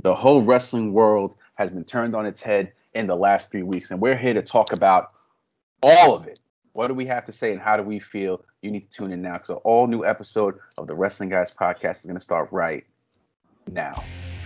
The whole wrestling world has been turned on its head in the last 3 weeks, and we're here to talk about all of it. What do we have to say and how do we feel? You need to tune in now because an all new episode of the Wrestling Guys podcast is going to start right now.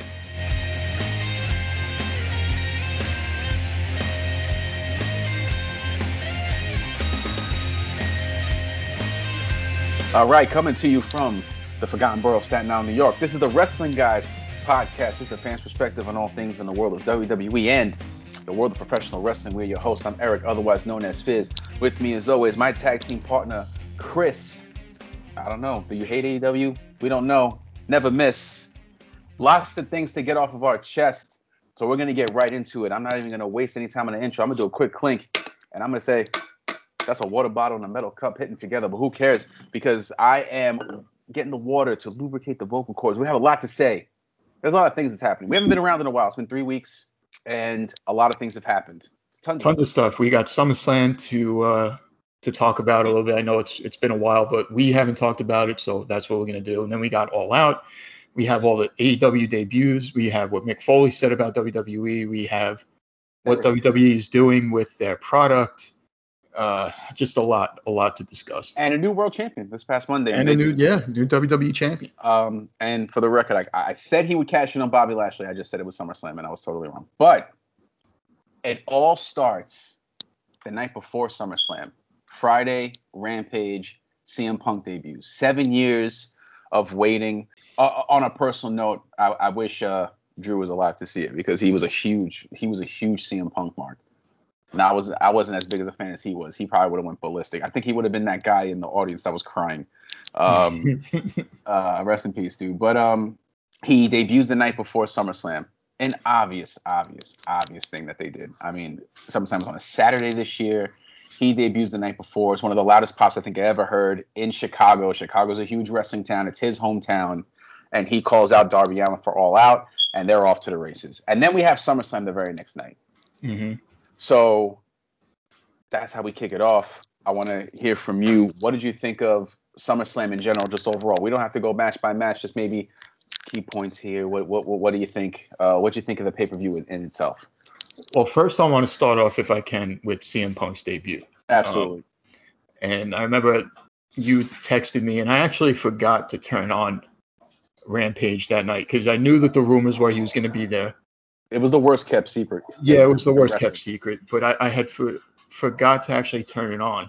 All right, coming to you from the Forgotten Borough of Staten Island, New York. This is the Wrestling Guys podcast. This is the fans' perspective on all things in the world of WWE and the world of professional wrestling. We're your host. I'm Eric, otherwise known as Fizz. With me, as always, my tag team partner, Chris. I don't know. Do you hate AEW? We don't know. Never miss. Lots of things to get off of our chest. So we're going to get right into it. I'm not even going to waste any time on the intro. I'm going to do a quick clink, and I'm going to say, that's a water bottle and a metal cup hitting together, but who cares? Because I am getting the water to lubricate the vocal cords. We have a lot to say. There's a lot of things that's happening. We haven't been around in a while. It's been 3 weeks, and a lot of things have happened. Tons of stuff. We got SummerSlam to talk about a little bit. I know it's been a while, but we haven't talked about it, so that's what we're going to do. And then we got All Out. We have all the AEW debuts. We have what Mick Foley said about WWE. We have what WWE is doing with their product. Just a lot to discuss. And a new world champion this past Monday. And a new WWE champion. And for the record, I said he would cash in on Bobby Lashley. I just said it was SummerSlam, and I was totally wrong. But it all starts the night before SummerSlam. Friday, Rampage, CM Punk debuts. 7 years of waiting. On a personal note, I wish Drew was alive to see it because he was a huge CM Punk mark. And I wasn't as big as a fan as he was. He probably would have went ballistic. I think he would have been that guy in the audience that was crying. Rest in peace, dude. But he debuts the night before SummerSlam. An obvious thing that they did. I mean, SummerSlam was on a Saturday this year. He debuts the night before. It's one of the loudest pops I think I ever heard in Chicago. Chicago's a huge wrestling town. It's his hometown. And he calls out Darby Allin for All Out, and they're off to the races. And then we have SummerSlam the very next night. Mm-hmm. So that's how we kick it off. I want to hear from you. What did you think of SummerSlam in general, just overall? We don't have to go match by match, just maybe key points here. What do you think? What do you think of the pay-per-view in itself? Well, first I want to start off, if I can, with CM Punk's debut. Absolutely. And I remember you texted me, and I actually forgot to turn on Rampage that night because I knew that the rumors were he was going to be there. It was the worst kept secret. Yeah, it was the worst kept secret. But I had forgot to actually turn it on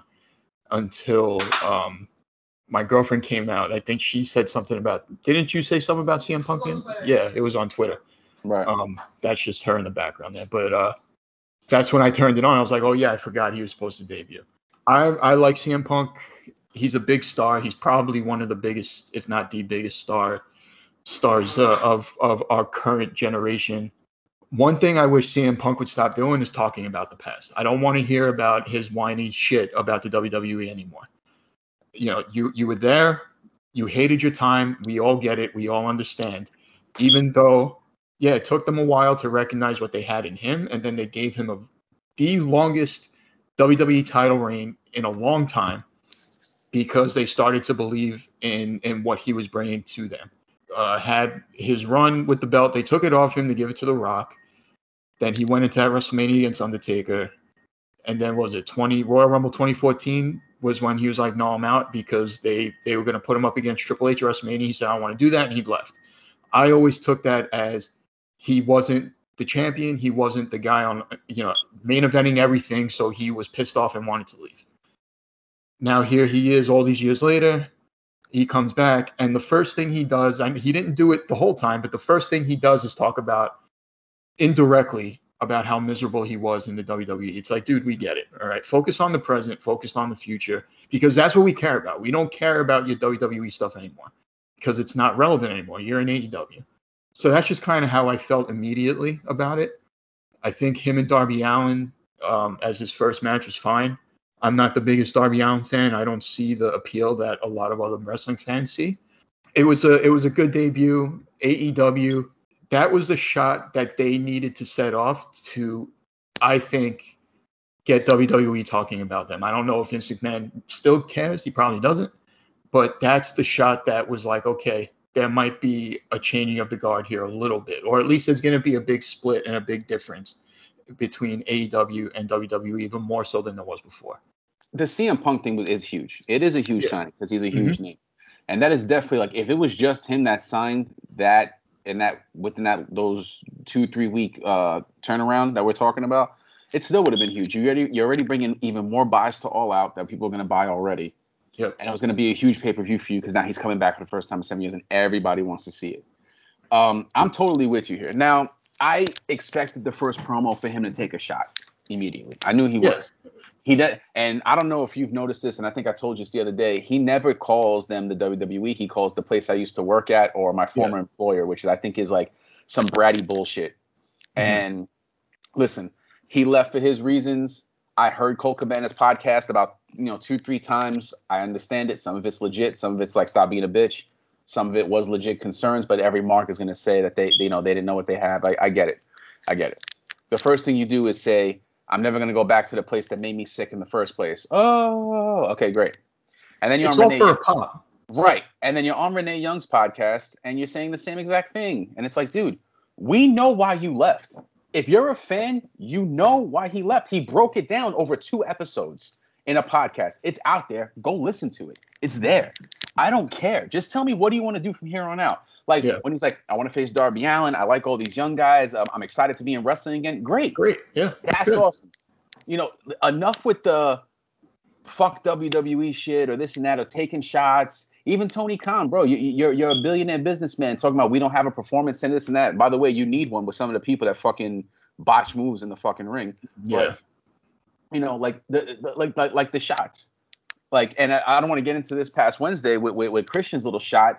until my girlfriend came out. I think she said something about. Didn't you say something about CM Punk? Yeah, it was on Twitter. Right. That's just her in the background there. But that's when I turned it on. I was like, oh yeah, I forgot he was supposed to debut. I like CM Punk. He's a big star. He's probably one of the biggest, if not the biggest stars of our current generation. One thing I wish CM Punk would stop doing is talking about the past. I don't want to hear about his whiny shit about the WWE anymore. You know, you were there. You hated your time. We all get it. We all understand. Even though, yeah, it took them a while to recognize what they had in him, and then they gave him the longest WWE title reign in a long time because they started to believe in what he was bringing to them. Had his run with the belt. They took it off him to give it to The Rock. Then he went into WrestleMania against Undertaker. And then was it Royal Rumble 2014 was when he was like, no, I'm out because they were going to put him up against Triple H at WrestleMania. He said, I don't want to do that. And he left. I always took that as he wasn't the champion. He wasn't the guy on, main eventing everything. So he was pissed off and wanted to leave. Now here he is all these years later. He comes back, and the first thing he does, he didn't do it the whole time, but the first thing he does is talk about indirectly about how miserable he was in the WWE. It's like, dude, we get it. All right, focus on the present, focus on the future, because that's what we care about. We don't care about your WWE stuff anymore because it's not relevant anymore. You're in AEW. So that's just kind of how I felt immediately about it. I think him and Darby Allin as his first match was fine. I'm not the biggest Darby Allin fan. I don't see the appeal that a lot of other wrestling fans see. It was a good debut. AEW, that was the shot that they needed to set off to, I think, get WWE talking about them. I don't know if Vince McMahon still cares. He probably doesn't. But that's the shot that was like, okay, there might be a changing of the guard here a little bit, or at least there's going to be a big split and a big difference between AEW and WWE, even more so than there was before. The CM Punk thing is huge. It is a huge signing because he's a huge name. And that is definitely like, if it was just him that signed that and that within those 2-3 week turnaround that we're talking about, it still would have been huge. You're already bringing even more buys to All Out that people are going to buy already. Yep. And it was going to be a huge pay-per-view for you because now he's coming back for the first time in 7 years and everybody wants to see it. I'm totally with you here. Now, I expected the first promo for him to take a shot immediately. I knew he was. He did, and I don't know if you've noticed this, and I think I told you this the other day. He never calls them the WWE. He calls the place I used to work at or my former employer, which I think is like some bratty bullshit. And listen, he left for his reasons. I heard Colt Cabana's podcast about 2-3 times. I understand it. Some of it's legit. Some of it's like, stop being a bitch. Some of it was legit concerns, but every mark is going to say that they didn't know what they have. I get it. I get it. The first thing you do is say, I'm never going to go back to the place that made me sick in the first place. Oh, okay, great. And then you're on Renee. It's all for a pop. Right. And then you're on Renee Young's podcast and you're saying the same exact thing. And it's like, dude, we know why you left. If you're a fan, you know why he left. He broke it down over 2 episodes in a podcast. It's out there. Go listen to it. It's there. I don't care. Just tell me, what do you want to do from here on out? Like when he's like, I want to face Darby Allin. I like all these young guys. I'm excited to be in wrestling again. Great. Yeah. That's awesome. Enough with the fuck WWE shit or this and that or taking shots. Even Tony Khan, bro, you're a billionaire businessman talking about we don't have a performance and this and that. By the way, you need one with some of the people that fucking botch moves in the fucking ring. Yeah. But, like the shots. Like, and I don't want to get into this past Wednesday with Christian's little shot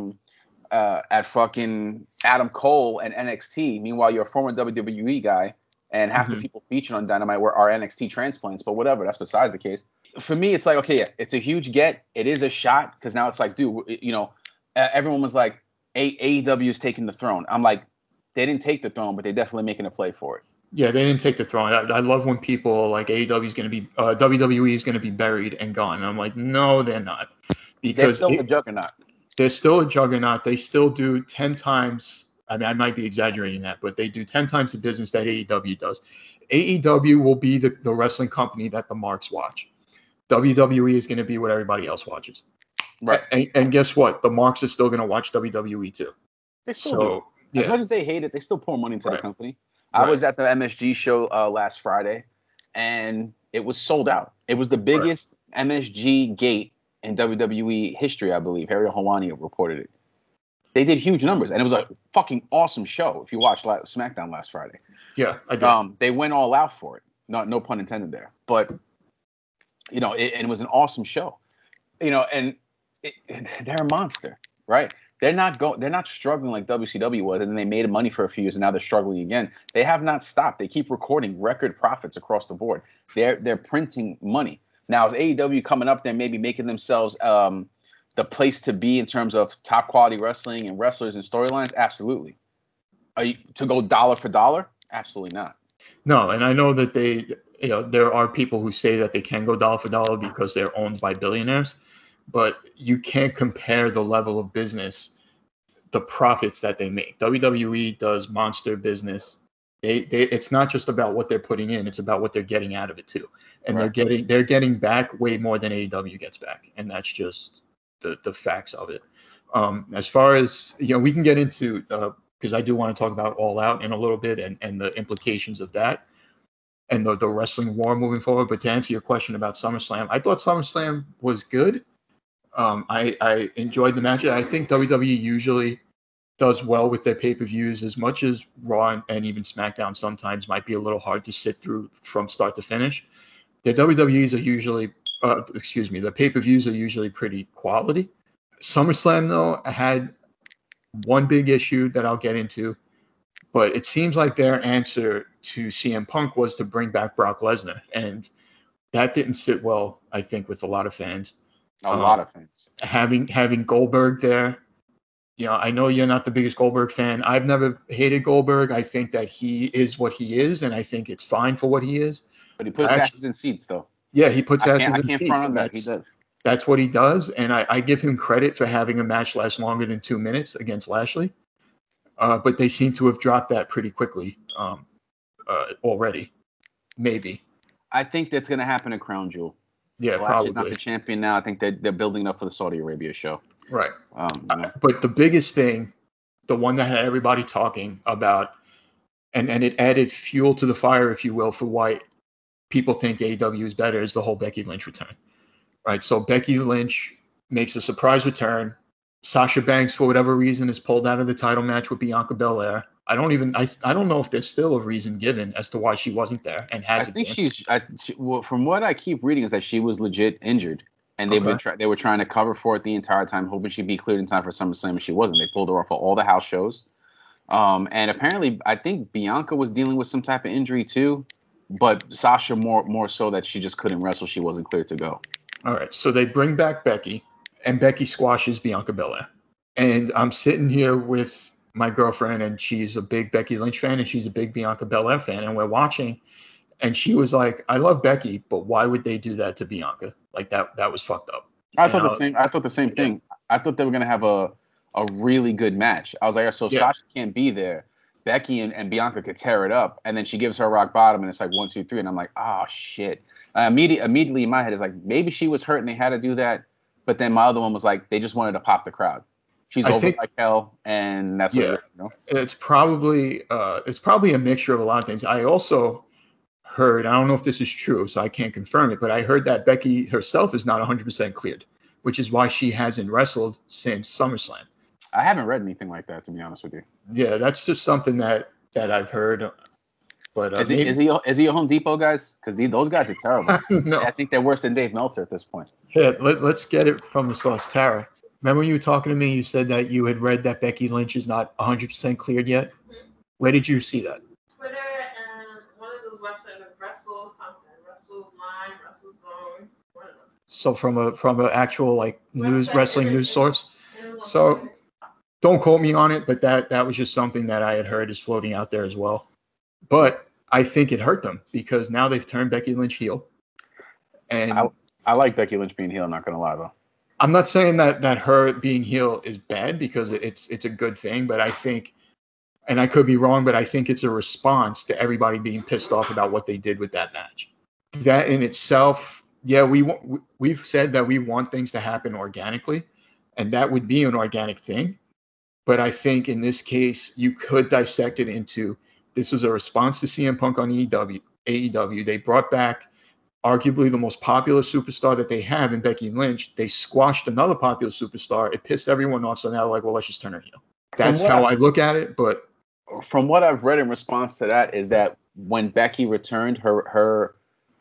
at fucking Adam Cole and NXT. Meanwhile, you're a former WWE guy, and half the people featured on Dynamite are NXT transplants. But whatever, that's besides the case. For me, it's like, okay, yeah, it's a huge get. It is a shot because now it's like, dude, everyone was like, AEW is taking the throne. I'm like, they didn't take the throne, but they're definitely making a play for it. Yeah, they didn't take the throne. I love when people are like, AEW is going to be, WWE is going to be buried and gone. And I'm like, no, they're not. Because they're still a juggernaut. They're still a juggernaut. They still do 10 times. I mean, I might be exaggerating that, but they do 10 times the business that AEW does. AEW will be the wrestling company that the marks watch. WWE is going to be what everybody else watches. Right. And guess what? The marks are still going to watch WWE too. They still do. Yeah. As much as they hate it, they still pour money into the company. I was at the MSG show last Friday, and it was sold out. It was the biggest MSG gate in WWE history, I believe. Harry Helwani reported it. They did huge numbers, and it was a fucking awesome show if you watched SmackDown last Friday. Yeah, I did. They went all out for it. No pun intended there. But, it was an awesome show. And they're a monster, right? They're not struggling like WCW was, and then they made money for a few years, and now they're struggling again. They have not stopped. They keep recording record profits across the board. They're printing money. Now, is AEW coming up there, maybe making themselves the place to be in terms of top quality wrestling and wrestlers and storylines? Absolutely. To go dollar for dollar? Absolutely not. No, and I know that there are people who say that they can go dollar for dollar because they're owned by billionaires. But you can't compare the level of business, the profits that they make. WWE does monster business. It's not just about what they're putting in; it's about what they're getting out of it too. And they're getting back way more than AEW gets back, and that's just the facts of it. As far as we can get into because I do want to talk about All Out in a little bit and the implications of that and the wrestling war moving forward. But to answer your question about SummerSlam, I thought SummerSlam was good. I enjoyed the match. I think WWE usually does well with their pay-per-views, as much as Raw and even SmackDown sometimes might be a little hard to sit through from start to finish. The WWEs are usually, the pay-per-views are usually pretty quality. SummerSlam, though, had one big issue that I'll get into, but it seems like their answer to CM Punk was to bring back Brock Lesnar, and that didn't sit well, I think, with a lot of fans. A lot of fans. Having Goldberg there, I know you're not the biggest Goldberg fan. I've never hated Goldberg. I think that he is what he is, and I think it's fine for what he is. But he puts asses in seats, though. Yeah, he puts asses in seats. I can't front on that. He does. That's what he does, and I give him credit for having a match last longer than 2 minutes against Lashley. But they seem to have dropped that pretty quickly already. Maybe. I think that's going to happen at Crown Jewel. Yeah, Lashley's not probably. the champion now. I think they're building up for the Saudi Arabia show. Right. Yeah. But the biggest thing, the one that had everybody talking about, and it added fuel to the fire, if you will, for why people think AEW is better, is the whole Becky Lynch return. Right. So Becky Lynch makes a surprise return. Sasha Banks, for whatever reason, is pulled out of the title match with Bianca Belair. I don't know if there's still a reason given as to why she wasn't there and hasn't been. I think well, from what I keep reading is that she was legit injured, and they were trying to cover for it the entire time, hoping she'd be cleared in time for SummerSlam, and she wasn't. They pulled her off of all the house shows, and apparently I think Bianca was dealing with some type of injury too, but Sasha more so that she just couldn't wrestle. She wasn't cleared to go. All right, so they bring back Becky, and Becky squashes Bianca Belair, and I'm sitting here with my girlfriend, and she's a big Becky Lynch fan, and she's a big Bianca Belair fan, and we're watching, and she was like, "I love Becky, but why would they do that to Bianca? Like that was fucked up." I thought the same thing. I thought they were gonna have a really good match. I was like, so Sasha can't be there. Becky and Bianca could tear it up, and then she gives her rock bottom, and it's like 1, 2, 3, and I'm like, oh shit. Immediately in my head is like, maybe she was hurt and they had to do that, but then my other one was like, they just wanted to pop the crowd. She's over like hell, and that's what it is, you know? It's probably a mixture of a lot of things. I also heard, I don't know if this is true, so I can't confirm it, but I heard that Becky herself is not 100% cleared, which is why she hasn't wrestled since SummerSlam. I haven't read anything like that, to be honest with you. Yeah, that's just something that I've heard. But is he a Home Depot guys? Because those guys are terrible. No. I think they're worse than Dave Meltzer at this point. Yeah, let's get it from the source. Tara, remember when you were talking to me, you said that you had read that Becky Lynch is not 100% cleared yet? Mm-hmm. Where did you see that? Twitter and one of those websites like Wrestle something, Wrestle Line, Wrestle Zone, one of them. So from an actual like wrestling news source. So don't quote me on it, but that was just something that I had heard is floating out there as well. But I think it hurt them because now they've turned Becky Lynch heel. And I like Becky Lynch being heel, I'm not gonna lie though. I'm not saying that her being heel is bad because it's a good thing, but I think, and I could be wrong, but I think it's a response to everybody being pissed off about what they did with that match. That in itself, yeah, we've said that we want things to happen organically, and that would be an organic thing. But I think in this case, you could dissect it into this was a response to CM Punk on AEW. They brought back arguably the most popular superstar that they have in Becky Lynch. They squashed another popular superstar. It pissed everyone off. So now they're like, well, let's just turn her heel. That's how I look at it. But from what I've read in response to that is that when Becky returned, her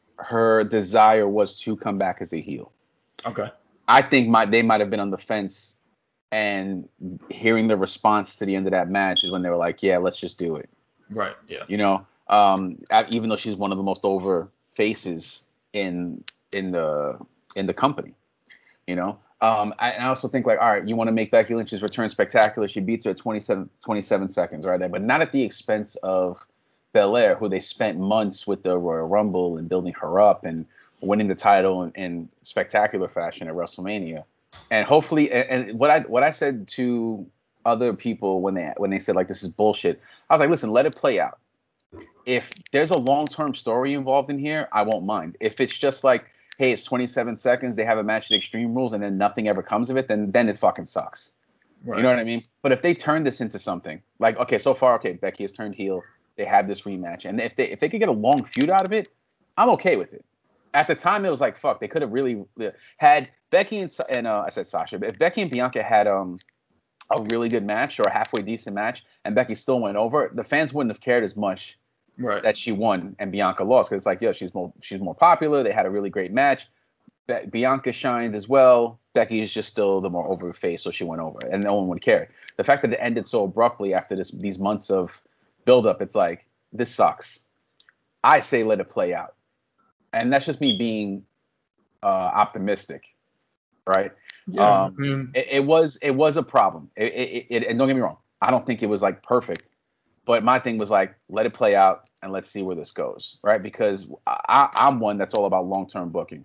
desire was to come back as a heel. Okay. I think they might have been on the fence, and hearing the response to the end of that match is when they were like, yeah, let's just do it. Right. Yeah. You know, even though she's one of the most over faces in the company, you know. I also think like, all right, you want to make Becky Lynch's return spectacular. She beats her at 27 seconds right there, but not at the expense of Belair, who they spent months with the Royal Rumble and building her up and winning the title in spectacular fashion at WrestleMania. And hopefully, and what I said to other people when they said like this is bullshit, I was like, listen, let it play out. If there's a long-term story involved in here, I won't mind. If it's just like, hey, it's 27 seconds, they have a match at Extreme Rules, and then nothing ever comes of it, then it fucking sucks. Right. You know what I mean? But if they turn this into something like, okay, so far, okay, Becky has turned heel, they have this rematch, and if they could get a long feud out of it, I'm okay with it. At the time, it was like, fuck, they could have really had Becky and I said Sasha, but if Becky and Bianca had a really good match or a halfway decent match, and Becky still went over, the fans wouldn't have cared as much that she won and Bianca lost, because it's like, yo, she's more popular. They had a really great match. Bianca shines as well. Becky is just still the more over face, so she went over, and no one would care. The fact that it ended so abruptly after these months of build-up, it's like, this sucks. I say let it play out. And that's just me being optimistic, right? Yeah, it was a problem. And don't get me wrong, I don't think it was like perfect, but my thing was like, let it play out and let's see where this goes, right? Because I'm one that's all about long-term booking.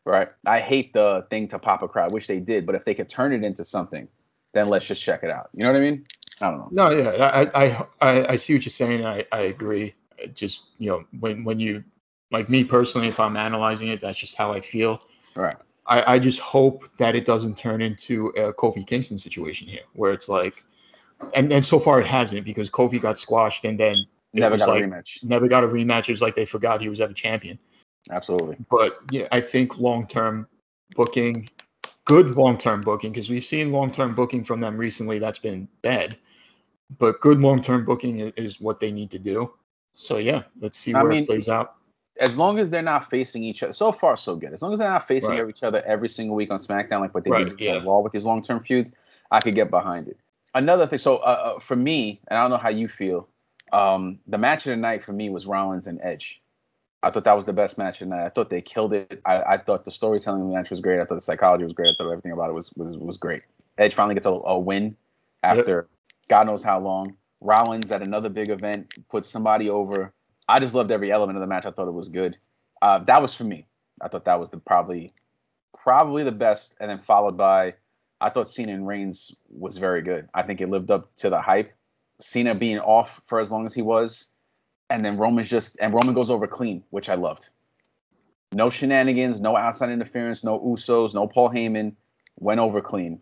Right. I hate the thing to pop a crowd. I wish they did, but if they could turn it into something, then let's just check it out. You know what I mean? I don't know. No, yeah, I see what you're saying. I agree. Just, when you, like me personally, if I'm analyzing it, that's just how I feel. Right. I just hope that it doesn't turn into a Kofi Kingston situation here, where it's like, and so far it hasn't, because Kofi got squashed and then Never got a rematch. Never got a rematch. It was like they forgot he was ever champion. Absolutely. But yeah, I think long-term booking, good long-term booking, because we've seen long-term booking from them recently that's been bad. But good long-term booking is what they need to do. So yeah, let's see where it plays out. As long as they're not facing each other, so far so good. As long as they're not facing each other every single week on SmackDown, like what they do on Raw with these long-term feuds, I could get behind it. Another thing, so for me, and I don't know how you feel, the match of the night for me was Rollins and Edge. I thought that was the best match of the night. I thought they killed it. I thought the storytelling of the match was great. I thought the psychology was great. I thought everything about it was great. Edge finally gets a win after God knows how long. Rollins at another big event puts somebody over. I just loved every element of the match. I thought it was good. That was for me. I thought that was probably the best, and then followed by, I thought Cena and Reigns was very good. I think it lived up to the hype. Cena being off for as long as he was, and then Roman goes over clean, which I loved. No shenanigans, no outside interference, no Usos, no Paul Heyman, went over clean.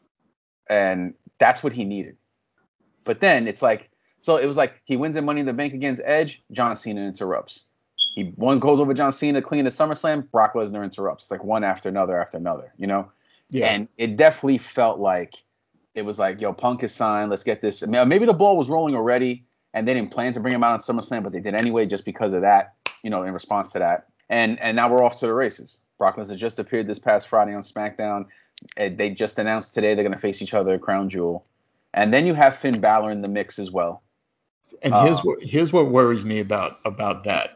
And that's what he needed. But then it's like, so it was like he wins in Money in the Bank against Edge, John Cena interrupts. One goes over John Cena clean at SummerSlam, Brock Lesnar interrupts. It's like one after another, you know? Yeah. And it definitely felt like it was like, yo, Punk is signed. Let's get this. Maybe the ball was rolling already and they didn't plan to bring him out on SummerSlam, but they did anyway just because of that, in response to that. And now we're off to the races. Brock Lesnar just appeared this past Friday on SmackDown. They just announced today they're going to face each other at Crown Jewel. And then you have Finn Balor in the mix as well. And here's what worries me about that.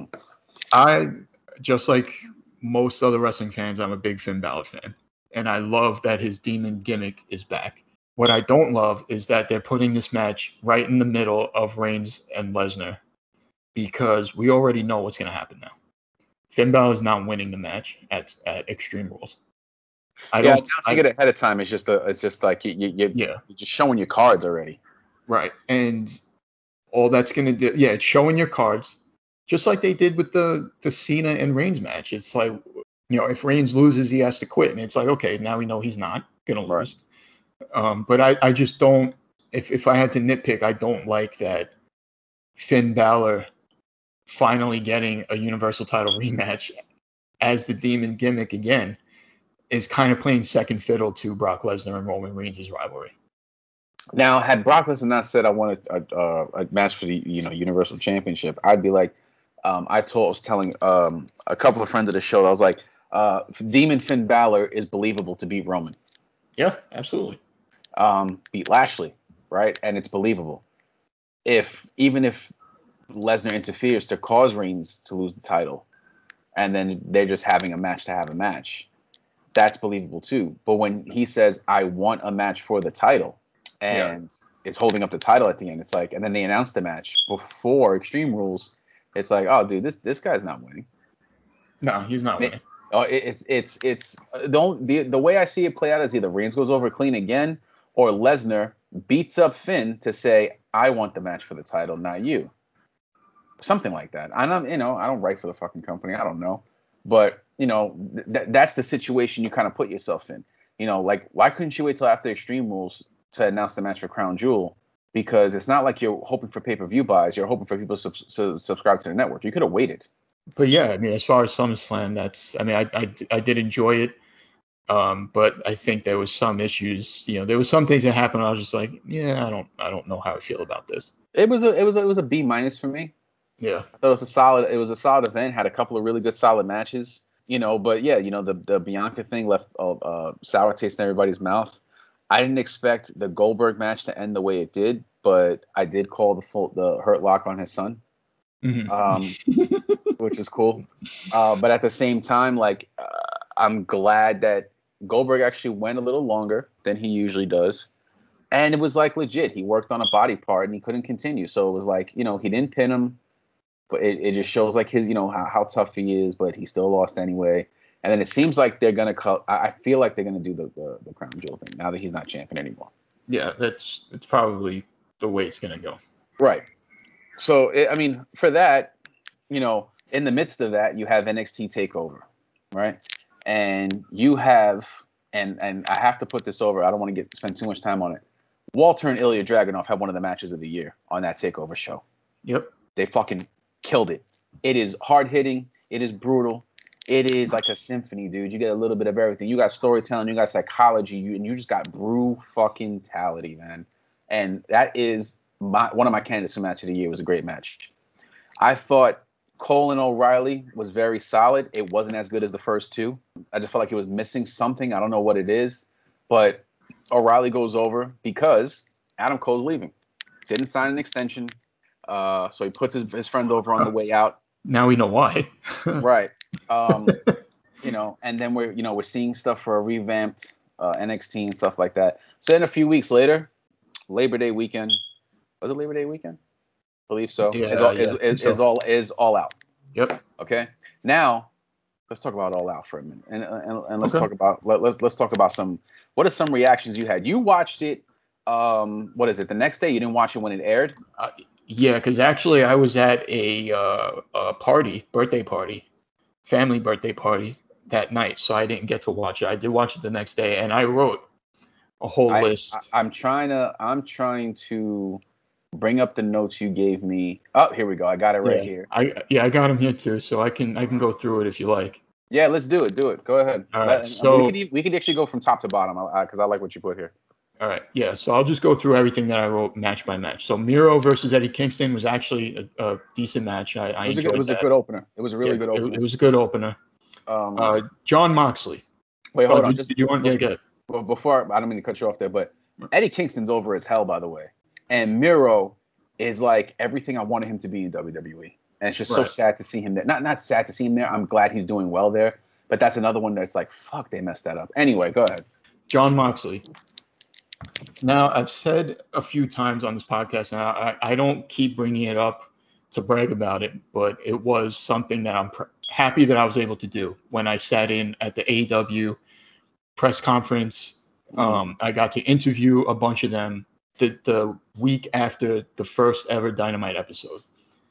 I, just like most other wrestling fans, I'm a big Finn Balor fan. And I love that his demon gimmick is back. What I don't love is that they're putting this match right in the middle of Reigns and Lesnar, because we already know what's going to happen now. Finn Balor is not winning the match at Extreme Rules. Announcing it ahead of time is just like you're just showing your cards already. Right. And all that's going to do, it's showing your cards, just like they did with the Cena and Reigns match. It's like, if Reigns loses, he has to quit. And it's like, okay, now we know he's not going to lose. But I just don't, if I had to nitpick, I don't like that Finn Balor finally getting a Universal title rematch as the demon gimmick again is kind of playing second fiddle to Brock Lesnar and Roman Reigns' rivalry. Now, had Brock Lesnar not said I wanted a match for the Universal Championship, I'd be like, I was telling a couple of friends of the show, I was like, Demon Finn Balor is believable to beat Roman. Yeah, absolutely. Beat Lashley, right? And it's believable. Even if Lesnar interferes to cause Reigns to lose the title, and then they're just having a match to have a match, that's believable too. But when he says, I want a match for the title, and is holding up the title at the end, it's like, and then they announce the match before Extreme Rules, it's like, oh, dude, this guy's not winning. No, he's not winning. It's the way I see it play out is either Reigns goes over clean again, or Lesnar beats up Finn to say, I want the match for the title, not you. Something like that. I don't write for the fucking company. I don't know. But, that's the situation you kind of put yourself in. Like, why couldn't you wait till after Extreme Rules to announce the match for Crown Jewel? Because it's not like you're hoping for pay-per-view buys. You're hoping for people to subscribe to the network. You could have waited. But yeah, as far as SummerSlam, I did enjoy it. But I think there was some issues. There was some things that happened. I was just like, I don't know how I feel about this. It was a B- for me. Yeah, I thought it was a solid event. Had a couple of really good solid matches. But yeah, the Bianca thing left a sour taste in everybody's mouth. I didn't expect the Goldberg match to end the way it did, but I did call the Hurt Lock on his son, which is cool. But at the same time, I'm glad that Goldberg actually went a little longer than he usually does. And it was legit. He worked on a body part and he couldn't continue. So it was he didn't pin him, but it just shows his, how tough he is, but he still lost anyway. And then it seems like they're gonna I feel like they're gonna do the crown jewel thing now that he's not champion anymore. Yeah, it's probably the way it's gonna go. Right. So I mean, for that, you know, in the midst of that, you have NXT Takeover, right? And you have, and I have to put this over. I don't want to spend too much time on it. Walter and Ilya Dragunov had one of the matches of the year on that Takeover show. Yep. They fucking killed it. It is hard hitting. It is brutal. It is like a symphony, dude. You get a little bit of everything. You got storytelling. You got psychology. And you just got brew fucking tality, man. And that is one of my candidates for match of the year. It was a great match. I thought Cole and O'Reilly was very solid. It wasn't as good as the first two. I just felt like it was missing something. I don't know what it is. But O'Reilly goes over because Adam Cole's leaving. Didn't sign an extension. So he puts his friend over on the way out. Now we know why. Right. You know, and then we're seeing stuff for a revamped NXT and stuff like that. So then a few weeks later, Labor Day weekend. Was it Labor Day weekend? I believe so. Yeah, is all out. Yep. Okay. Now let's talk about All Out for a minute, and let's talk about let's talk about what are some reactions you had? You watched it. What is it? The next day? You didn't watch it when it aired? Yeah, because actually I was at a birthday party, family birthday party that night, so I didn't get to watch it. I did watch it the next day, and I wrote a whole list. I'm trying to bring up the notes you gave me. Oh, here we go. I got it right here. I got them here too, so I can go through it if you like. Yeah, let's do it. Go ahead. All right. So we could actually go from top to bottom because I like what you put here. All right. Yeah. So I'll just go through everything that I wrote match by match. So Miro versus Eddie Kingston was actually a decent match. I enjoyed it. It was a good opener. It was a really good opener. It was a good opener. John Moxley. Wait, hold on. Did you want? Yeah, good. Well, before I don't mean to cut you off there, but Eddie Kingston's over as hell, by the way, and Miro is like everything I wanted him to be in WWE, and it's just so sad to see him there. Not sad to see him there. I'm glad he's doing well there, but that's another one that's like, fuck, they messed that up. Anyway, go ahead. John Moxley. Now, I've said a few times on this podcast, and I don't keep bringing it up to brag about it, but it was something that I'm happy that I was able to do when I sat in at the AEW press conference. I got to interview a bunch of them the week after the first ever Dynamite episode.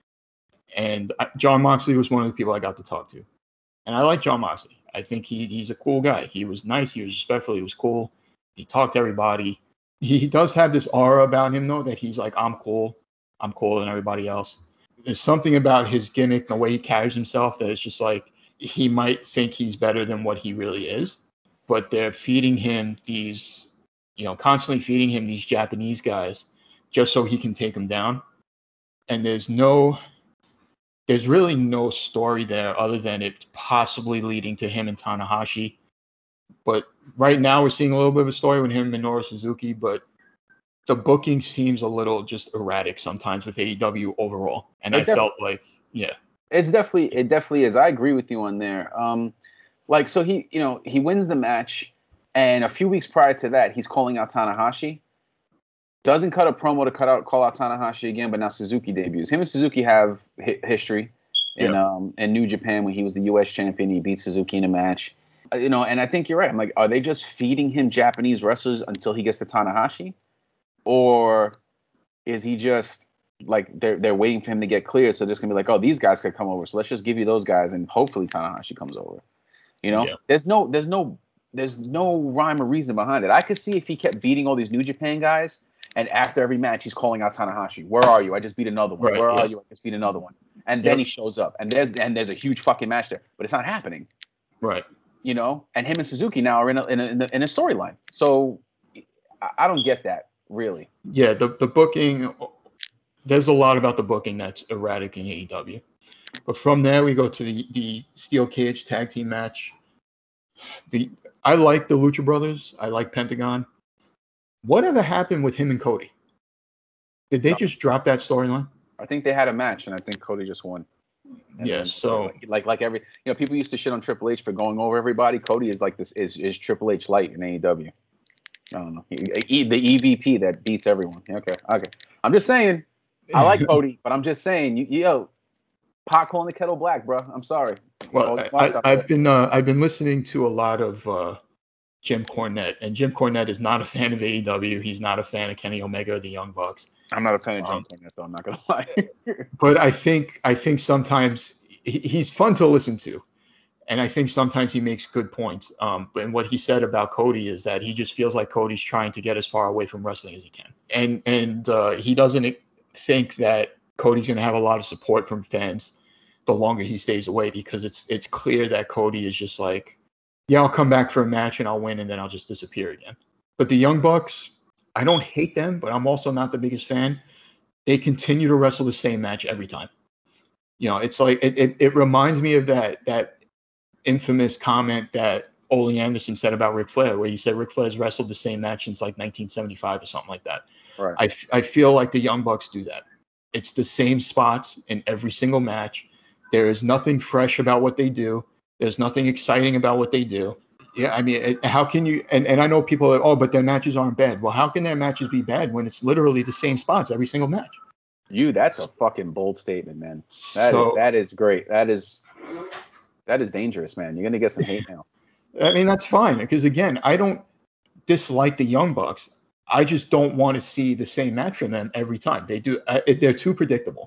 And John Moxley was one of the people I got to talk to. And I like John Moxley. I think he's a cool guy. He was nice. He was respectful. He was cool. He talked to everybody. He does have this aura about him, though, that he's like, I'm cool. I'm cooler than everybody else. There's something about his gimmick, the way he carries himself, that it's just like he might think he's better than what he really is. But they're feeding him these, constantly feeding him these Japanese guys just so he can take them down. And there's really no story there other than it possibly leading to him and Tanahashi. But right now we're seeing a little bit of a story with him and Minoru Suzuki, but the booking seems a little just erratic sometimes with AEW overall. And I felt like, yeah. It definitely is. I agree with you on there. So he wins the match, and a few weeks prior to that, he's calling out Tanahashi. Doesn't cut a promo to call out Tanahashi again, but now Suzuki debuts. Him and Suzuki have history in New Japan when he was the U.S. champion. He beat Suzuki in a match. And I think you're right. I'm like, are they just feeding him Japanese wrestlers until he gets to Tanahashi? Or is he just like they're waiting for him to get cleared, so they're just gonna be like, oh, these guys could come over, so let's just give you those guys, and hopefully Tanahashi comes over. There's no rhyme or reason behind it. I could see if he kept beating all these New Japan guys, and after every match he's calling out Tanahashi. Where are you? I just beat another one. Where are you? I just beat another one. And then he shows up, and there's a huge fucking match there, but it's not happening. Right. And him and Suzuki now are in a storyline. So I don't get that, really. Yeah, the booking, there's a lot about the booking that's erratic in AEW. But from there, we go to the Steel Cage tag team match. I like the Lucha Brothers. I like Pentagon. Whatever happened with him and Cody? Did they just drop that storyline? I think they had a match, and I think Cody just won. Yes, so like every people used to shit on Triple H for going over everybody. Cody is like this is Triple H light in AEW. I don't know, the EVP that beats everyone. Okay. I'm just saying, I like Cody, but I'm just saying, pot calling the kettle black, bro. I'm sorry. Well, I've been listening to a lot of Jim Cornette, and Jim Cornette is not a fan of AEW. He's not a fan of Kenny Omega or the Young Bucks. I'm not a fan of Jim Cornette, though. I'm not gonna lie. But I think sometimes he's fun to listen to, and I think sometimes he makes good points. And what he said about Cody is that he just feels like Cody's trying to get as far away from wrestling as he can, and he doesn't think that Cody's going to have a lot of support from fans the longer he stays away, because it's clear that Cody is just like, yeah, I'll come back for a match and I'll win and then I'll just disappear again. But the Young Bucks, I don't hate them, but I'm also not the biggest fan. They continue to wrestle the same match every time. You know, it's like it reminds me of that infamous comment that Ole Anderson said about Ric Flair, where he said Ric Flair's wrestled the same match since like 1975 or something like that. Right. I feel like the Young Bucks do that. It's the same spots in every single match. There is nothing fresh about what they do. There's nothing exciting about what they do. Yeah, I mean, how can you? And I know people are, oh, but their matches aren't bad. Well, how can their matches be bad when it's literally the same spots every single match? That's a fucking bold statement, man. That is great. That is dangerous, man. You're gonna get some hate now. I mean, that's fine, because again, I don't dislike the Young Bucks. I just don't want to see the same match from them every time. They're too predictable.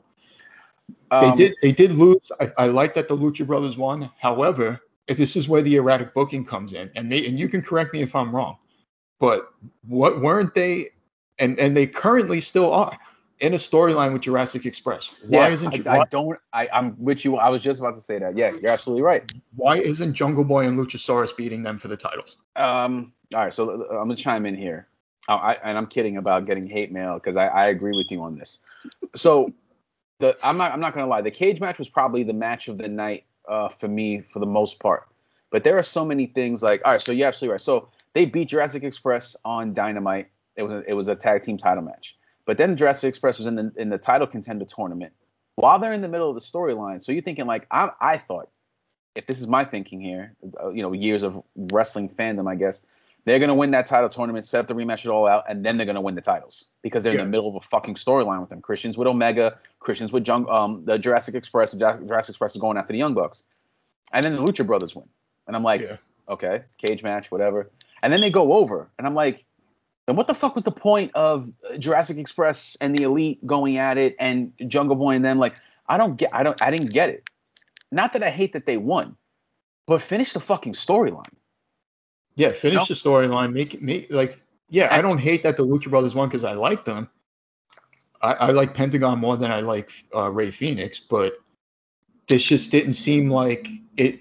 They did lose. I like that the Lucha Brothers won. However, if this is where the erratic booking comes in, and you can correct me if I'm wrong, but what weren't they? And they currently still are in a storyline with Jurassic Express. Why isn't? I'm with you. I was just about to say that. Yeah, you're absolutely right. Why isn't Jungle Boy and Luchasaurus beating them for the titles? All right, so I'm gonna chime in here. And I'm kidding about getting hate mail, because I agree with you on this. So I'm not gonna lie. The cage match was probably the match of the night for me for the most part. But there are so many things like, all right, so you're absolutely right. So they beat Jurassic Express on Dynamite. It was a tag team title match. But then Jurassic Express was in the title contender tournament while they're in the middle of the storyline. So you're thinking like, I thought, if this is my thinking here, years of wrestling fandom, I guess, they're going to win that title tournament, set up the rematch it all out, and then they're going to win the titles because they're in the middle of a fucking storyline with them. Christian's with Omega, Christian's with the Jurassic Express. The Jurassic Express is going after the Young Bucks. And then the Lucha Brothers win. And I'm like, okay, cage match, whatever. And then they go over. And I'm like, then what the fuck was the point of Jurassic Express and the Elite going at it and Jungle Boy and them? Like, I didn't get it. Not that I hate that they won, but finish the fucking storyline. Yeah, finish the storyline. I don't hate that the Lucha Brothers won because I like them. I like Pentagon more than I like Rey Fenix, but this just didn't seem like it.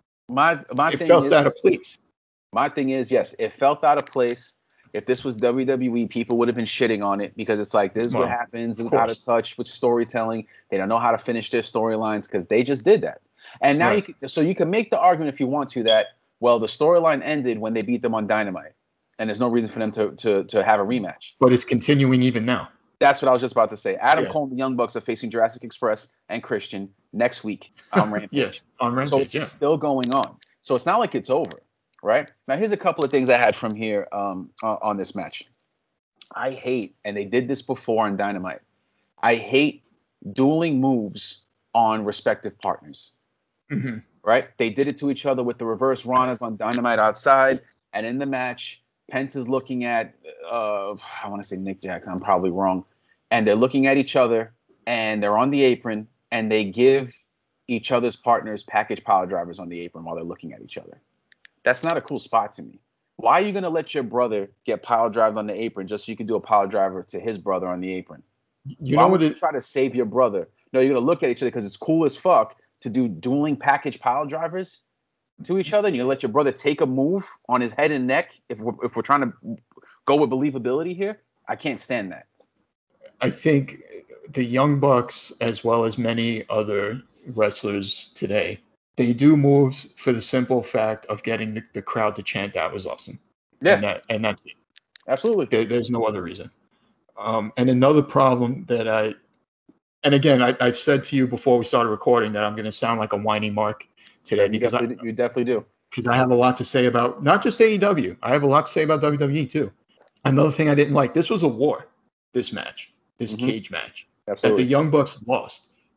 It felt out of place. My thing is, yes, it felt out of place. If this was WWE, people would have been shitting on it because it's like, this is what happens with out of touch with storytelling. They don't know how to finish their storylines because they just did that. And now you can make the argument if you want to that, well, the storyline ended when they beat them on Dynamite, and there's no reason for them to have a rematch. But it's continuing even now. That's what I was just about to say. Adam Cole and the Young Bucks are facing Jurassic Express and Christian next week on Rampage. On Rampage. So it's still going on. So it's not like it's over, right? Now, here's a couple of things I had from here on this match. I hate, and they did this before on Dynamite, I hate dueling moves on respective partners. Mm-hmm. Right? They did it to each other with the reverse Ranas on Dynamite outside. And in the match, Penta's looking at, I want to say Nick Jackson. I'm probably wrong. And they're looking at each other, and they're on the apron, and they give each other's partners package power drivers on the apron while they're looking at each other. That's not a cool spot to me. Why are you going to let your brother get power drive on the apron just so you can do a power driver to his brother on the apron? Why would you try to save your brother? No, you're going to look at each other because it's cool as fuck to do dueling package pile drivers to each other, and you let your brother take a move on his head and neck. If we're trying to go with believability here, I can't stand that. I think the Young Bucks, as well as many other wrestlers today, they do moves for the simple fact of getting the crowd to chant "That was awesome." Yeah, and that's it. Absolutely. There's no other reason. And another problem that and again, I said to you before we started recording that I'm going to sound like a whiny mark today because you definitely do. Because I have a lot to say about not just AEW. I have a lot to say about WWE too. Another thing I didn't like, this was a war, this match, this cage match. Absolutely. That the Young Bucks lost.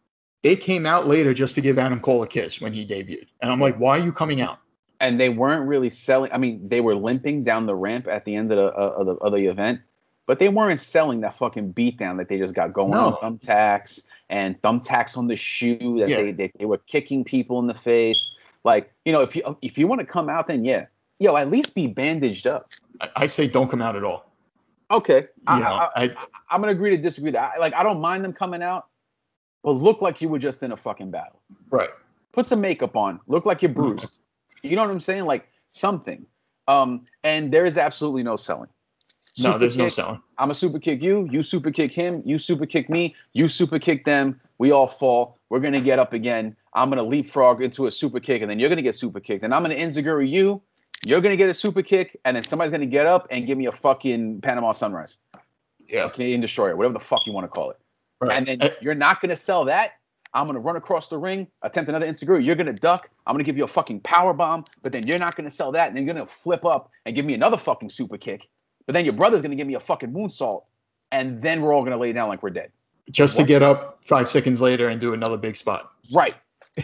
They came out later just to give Adam Cole a kiss when he debuted. And I'm like, why are you coming out? And they weren't really selling. I mean, they were limping down the ramp at the end of the event, but they weren't selling that fucking beatdown that they just got going on thumbtacks and thumbtacks on the shoe that they were kicking people in the face. Like, you know, if you want to come out, then at least be bandaged up. I say don't come out at all. Okay, I'm gonna agree to disagree. I don't mind them coming out, but look like you were just in a fucking battle. Right. Put some makeup on. Look like you're bruised. You know what I'm saying? Like something. And there is absolutely no selling. No selling. I'm a super kick you. You super kick him. You super kick me. You super kick them. We all fall. We're gonna get up again. I'm gonna leapfrog into a super kick, and then you're gonna get super kicked. And I'm gonna enziguri you. You're gonna get a super kick, and then somebody's gonna get up and give me a fucking Panama Sunrise. Yeah. Canadian Destroyer, whatever the fuck you want to call it. Right. And then you're not gonna sell that. I'm going to run across the ring, attempt another enziguri. You're going to duck. I'm going to give you a fucking power bomb, but then you're not going to sell that. And then you're going to flip up and give me another fucking super kick. But then your brother's going to give me a fucking moonsault. And then we're all going to lay down like we're dead. Just to get up 5 seconds later and do another big spot. Right.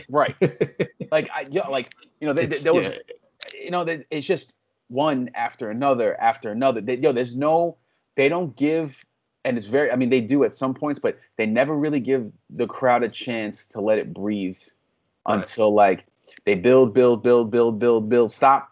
It's just one after another. They don't give. And it's very, I mean, they do at some points, but they never really give the crowd a chance to let it breathe until like they build, stop,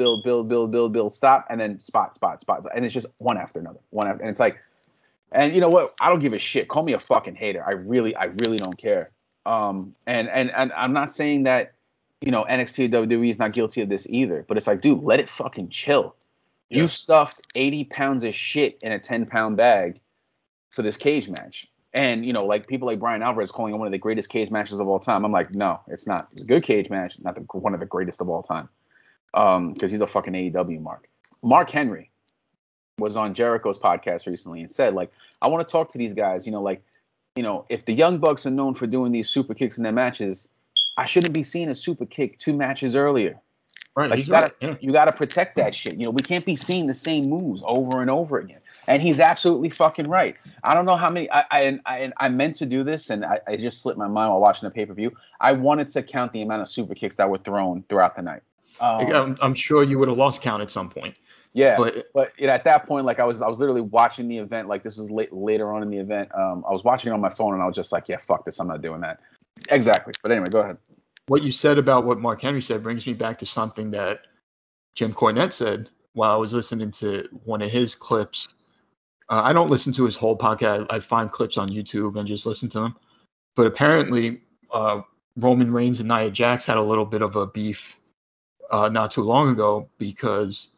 build, stop, and then spot. And it's just one after another. And it's like, and you know what? I don't give a shit. Call me a fucking hater. I really don't care. And I'm not saying that, you know, NXT or WWE is not guilty of this either, but it's like, dude, let it fucking chill. Yeah. You stuffed 80 pounds of shit in a 10-pound bag for this cage match. And, you know, like people like Brian Alvarez calling it one of the greatest cage matches of all time. I'm like, no, it's not. It's a good cage match, not one of the greatest of all time. Because he's a fucking AEW mark. Mark Henry was on Jericho's podcast recently and said, like, I want to talk to these guys, you know, like, you know, if the Young Bucks are known for doing these super kicks in their matches, I shouldn't be seeing a super kick 2 matches earlier. Right, like you gotta protect that shit. You know, we can't be seeing the same moves over and over again. And he's absolutely fucking right. I don't know how many. I meant to do this, and I just slipped my mind while watching the pay-per-view. I wanted to count the amount of super kicks that were thrown throughout the night. I'm sure you would have lost count at some point. Yeah, but you know, at that point, like I was literally watching the event. Like this was later on in the event. I was watching it on my phone, and I was just like, yeah, fuck this. I'm not doing that. Exactly. But anyway, go ahead. What you said about what Mark Henry said brings me back to something that Jim Cornette said while I was listening to one of his clips. I don't listen to his whole podcast. I find clips on YouTube and just listen to them. But apparently, Roman Reigns and Nia Jax had a little bit of a beef not too long ago because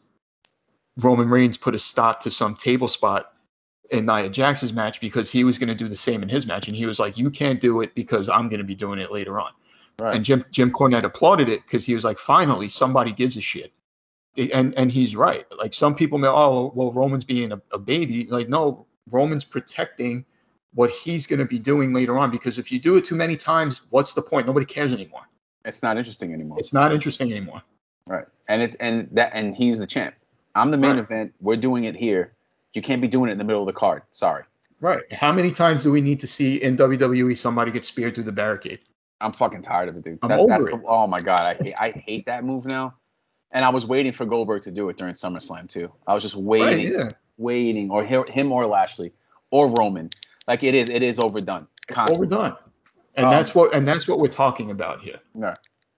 Roman Reigns put a stop to some table spot in Nia Jax's match because he was going to do the same in his match. And he was like, you can't do it because I'm going to be doing it later on. Right. And Jim Cornette applauded it because he was like, finally, somebody gives a shit. And he's right. Like some people may, oh, well, Roman's being a baby. Like, no, Roman's protecting what he's going to be doing later on. Because if you do it too many times, what's the point? Nobody cares anymore. It's not interesting anymore. Right. And he's the champ. I'm the main event. We're doing it here. You can't be doing it in the middle of the card. Sorry. Right. How many times do we need to see in WWE somebody get speared through the barricade? I'm fucking tired of it, dude. I'm over it. Oh my god, I hate that move now. And I was waiting for Goldberg to do it during SummerSlam too. I was just waiting, or him or Lashley or Roman. Like it is overdone. Constantly. Overdone, and that's what we're talking about here. Yeah,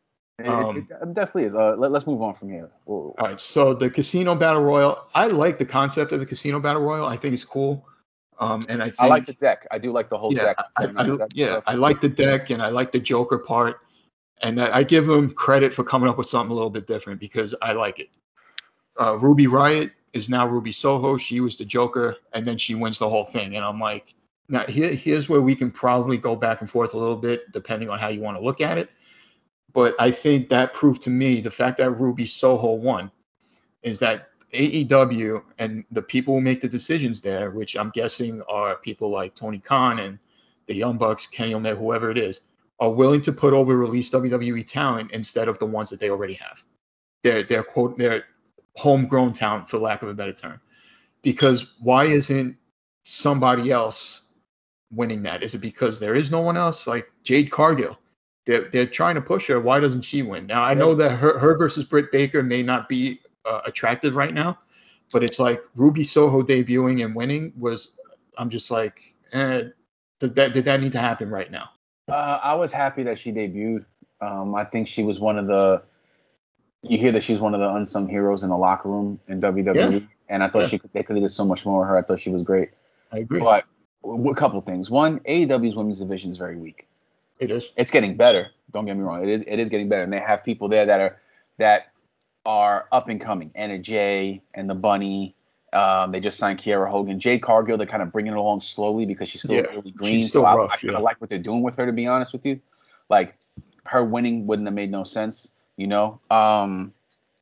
it definitely is. Let's move on from here. All right, so the Casino Battle Royal. I like the concept of the Casino Battle Royal. I think it's cool. And I like the deck. I do like the whole deck. I like the deck, and I like the Joker part. And I give him credit for coming up with something a little bit different because I like it. Ruby Riott is now Ruby Soho. She was the Joker, and then she wins the whole thing. And I'm like, now here's where we can probably go back and forth a little bit, depending on how you want to look at it. But I think that proved to me the fact that Ruby Soho won is that AEW and the people who make the decisions there, which I'm guessing are people like Tony Khan and the Young Bucks, Kenny Omega, whoever it is, are willing to put over released WWE talent instead of the ones that they already have. They're homegrown talent, for lack of a better term. Because why isn't somebody else winning that? Is it because there is no one else? Like Jade Cargill, they're trying to push her. Why doesn't she win? Now I know that her versus Britt Baker may not be attractive right now, but it's like Ruby Soho debuting and winning was. I'm just like, did that need to happen right now? I was happy that she debuted. I think she was one of the. You hear that she's one of the unsung heroes in the locker room in WWE, and I thought they could have did so much more with her. I thought she was great. I agree. But a couple things. One, AEW's women's division is very weak. It is. It's getting better. Don't get me wrong. It is getting better, and they have people there that are up and coming. Anna Jay and the Bunny. They just signed Kiera Hogan. Jade Cargill, they're kind of bringing it along slowly because she's still really green. She's still rough, I kind of like what they're doing with her, to be honest with you. Like, her winning wouldn't have made no sense, you know? Man,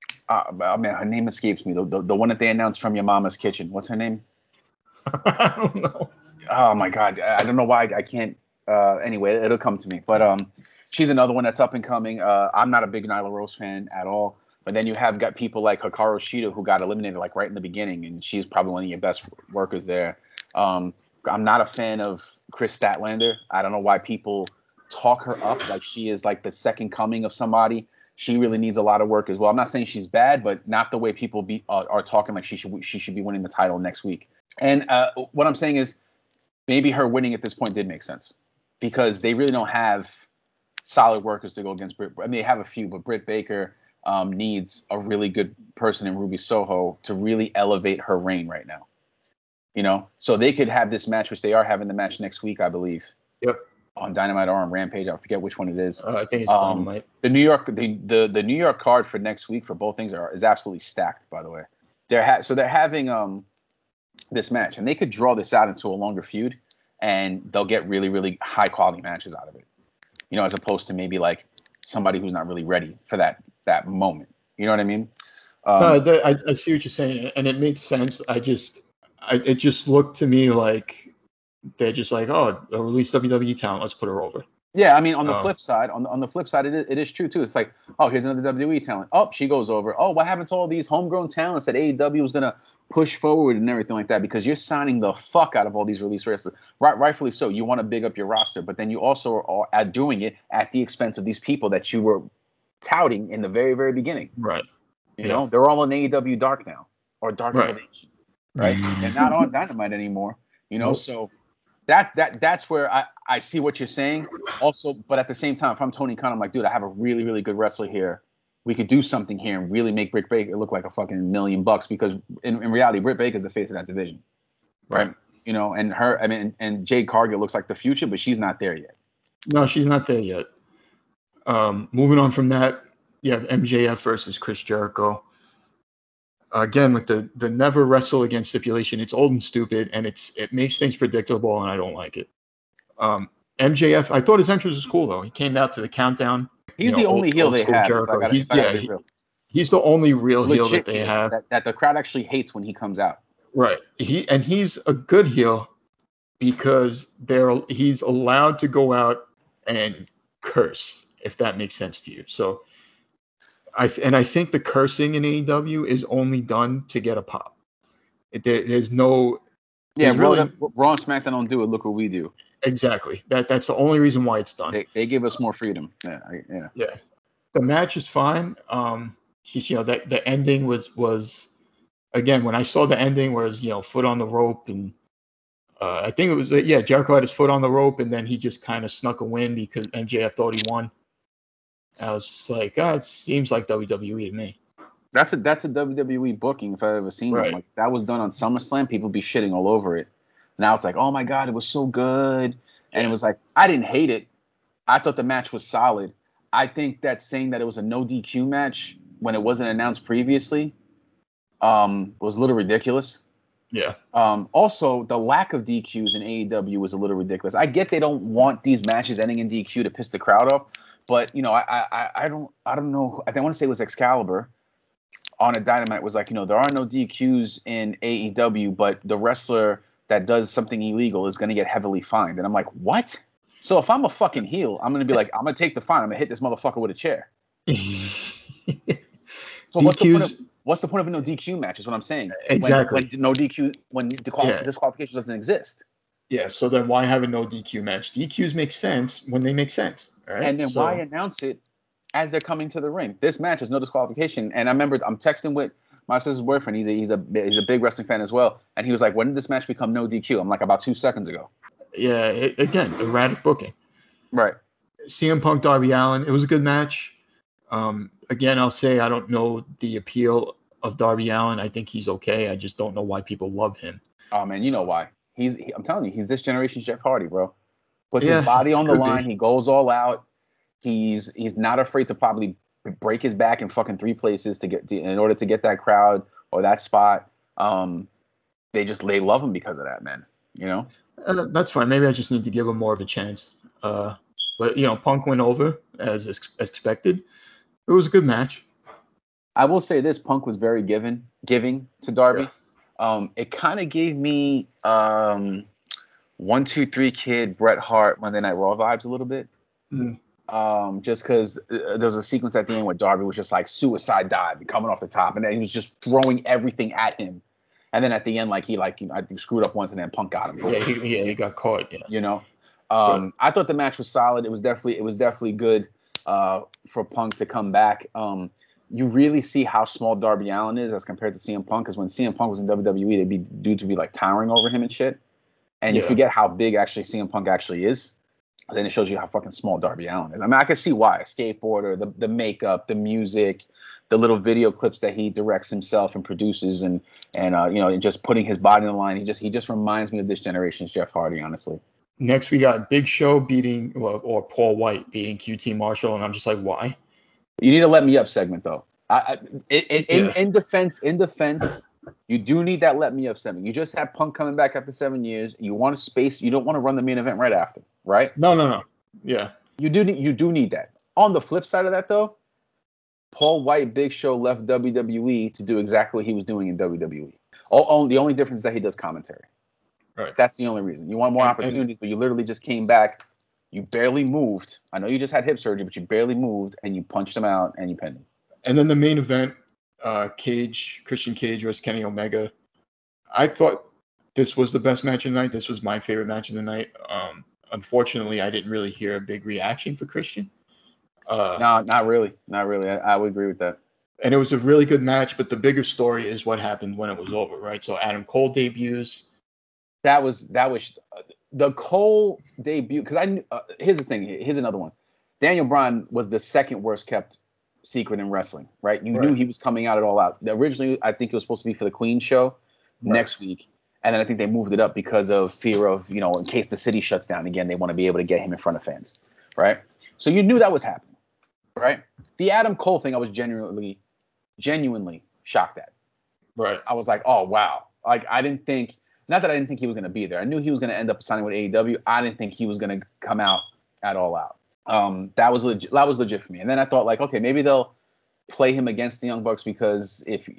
her name escapes me. The one that they announced from Your Mama's Kitchen. What's her name? I don't know. Oh, my God. I don't know why I can't. Anyway, it'll come to me. But she's another one that's up and coming. I'm not a big Nyla Rose fan at all. But then you have got people like Hikaru Shida who got eliminated like right in the beginning, and she's probably one of your best workers there. I'm not a fan of Chris Statlander. I don't know why people talk her up like she is like the second coming of somebody. She really needs a lot of work as well. I'm not saying she's bad, but not the way people are talking like she should be winning the title next week. And what I'm saying is maybe her winning at this point did make sense because they really don't have solid workers to go against Britt. I mean, they have a few, but Britt Baker needs a really good person in Ruby Soho to really elevate her reign right now. You know, so they could have this match, which they are having the match next week, I believe. Yep. On Dynamite or on Rampage, I forget which one it is. I think it's Dynamite. The New York card for next week for both things is absolutely stacked. By the way, they're having this match, and they could draw this out into a longer feud, and they'll get really really high quality matches out of it. You know, as opposed to maybe like somebody who's not really ready for that moment. You know what I mean? I see what you're saying, and it makes sense. It just looked to me like they're just like, oh, release WWE talent, let's put her over. Yeah, I mean, on the flip side, it is true too. It's like, oh, here's another WWE talent. Oh, she goes over. Oh, what happened to all these homegrown talents that AEW was gonna push forward and everything like that? Because you're signing the fuck out of all these release wrestlers, rightfully so. You want to big up your roster, but then you also are doing it at the expense of these people that you were touting in the very, very beginning. Right. You know, they're all on AEW Dark now, or Dark Elevation, right? They're not on Dynamite anymore. You know, so that's where I see what you're saying. Also, but at the same time, if I'm Tony Khan, I'm like, dude, I have a really, really good wrestler here. We could do something here and really make Britt Baker look like a fucking $1 million because in reality, Britt Baker's the face of that division, right? You know, and and Jade Cargill looks like the future, but she's not there yet. No, she's not there yet. Moving on from that, you have MJF versus Chris Jericho. Again, with the never wrestle again stipulation, it's old and stupid, and it makes things predictable, and I don't like it. MJF, I thought his entrance was cool though. He came out to the countdown. He's the only heel they have. He's the only real heel that they have. That the crowd actually hates when he comes out. Right. He's a good heel because he's allowed to go out and curse, if that makes sense to you. So I think the cursing in AEW is only done to get a pop. There's no. Yeah, Raw and SmackDown don't do it. Look what we do. Exactly. That's the only reason why it's done. They give us more freedom. Yeah. The match is fine. The ending was again, when I saw the ending was foot on the rope, and I think it was Jericho had his foot on the rope, and then he just kind of snuck a win because MJF thought he won. I was just like, it seems like WWE to me. That's a WWE booking if I've ever seen one. Like, that was done on SummerSlam. People be shitting all over it. Now it's like, oh my God, it was so good. And it was like, I didn't hate it. I thought the match was solid. I think that saying that it was a no DQ match when it wasn't announced previously was a little ridiculous. Yeah. Also, the lack of DQs in AEW was a little ridiculous. I get they don't want these matches ending in DQ to piss the crowd off, but I don't know. I want to say it was Excalibur on a Dynamite was like, there are no DQs in AEW, but the wrestler that does something illegal is going to get heavily fined. And I'm like, what? So if I'm a fucking heel, I'm going to be like, I'm going to take the fine. I'm going to hit this motherfucker with a chair. So what's the point of a no DQ match is what I'm saying. Exactly. When no DQ, when disqualification doesn't exist. Yeah, so then why have a no DQ match? DQs make sense when they make sense, all right? And then why announce it as they're coming to the ring? This match is no disqualification. And I remember I'm texting with my sister's boyfriend. He's a big wrestling fan as well. And he was like, when did this match become no DQ? I'm like, about 2 seconds ago. Yeah, again, erratic booking. Right. CM Punk, Darby Allin, it was a good match. Again, I'll say I don't know the appeal of Darby Allin. I think he's okay. I just don't know why people love him. Oh, man, you know why. I'm telling you, he's this generation's Jeff Hardy, bro. Puts his body on the line. He goes all out. He's not afraid to probably break his back in fucking 3 places in order to get that crowd or that spot. They love him because of that, man. You know? That's fine. Maybe I just need to give him more of a chance. But Punk went over as expected. It was a good match. I will say this: Punk was very giving to Darby. Yeah. It kind of gave me 1, 2, 3 Kid Bret Hart Monday Night Raw vibes a little bit. Just because there was a sequence at the end where Darby was just like suicide dive coming off the top, and then he was just throwing everything at him. And then at the end, I think screwed up once, and then Punk got him. He got caught. Yeah. You know, I thought the match was solid. It was definitely good for Punk to come back. You really see how small Darby Allin is as compared to CM Punk, because when CM Punk was in WWE, they'd be dudes would be like towering over him and shit, and you forget how big actually CM Punk actually is. Then it shows you how fucking small Darby Allin is. I mean, I can see why. Skateboarder, the makeup, the music, the little video clips that he directs himself and produces, and just putting his body on the line. He just reminds me of this generation's Jeff Hardy, honestly. Next, we got Big Show or Paul White beating QT Marshall, and I'm just like, why? You need a let me up segment though. In defense, you do need that let me up segment. You just have Punk coming back after 7 years. You want a space. You don't want to run the main event right after, right? No. Yeah. You do need that. On the flip side of that though, Paul White, Big Show left WWE to do exactly what he was doing in WWE. The only difference is that he does commentary. Right. That's the only reason. You want more opportunities, but you literally just came back. You barely moved. I know you just had hip surgery, but you barely moved, and you punched him out, and you pinned him. And then the main event, Christian Cage versus Kenny Omega. I thought this was the best match of the night. This was my favorite match of the night. Unfortunately, I didn't really hear a big reaction for Christian. No, not really. I would agree with that. And it was a really good match, but the bigger story is what happened when it was over, right? So Adam Cole debuts. That was the Cole debut, because here's the thing. Here's another one. Daniel Bryan was the second worst kept secret in wrestling, right? You knew he was coming out at All Out. Originally, I think it was supposed to be for the Queen show next week, and then I think they moved it up because of fear of, in case the city shuts down again, they want to be able to get him in front of fans, right? So you knew that was happening, right? The Adam Cole thing, I was genuinely shocked at. Right. I was like, oh wow, like I didn't think. Not that I didn't think he was going to be there. I knew he was going to end up signing with AEW. I didn't think he was going to come out at All Out. That was legit for me. And then I thought, like, okay, maybe they'll play him against the Young Bucks, because if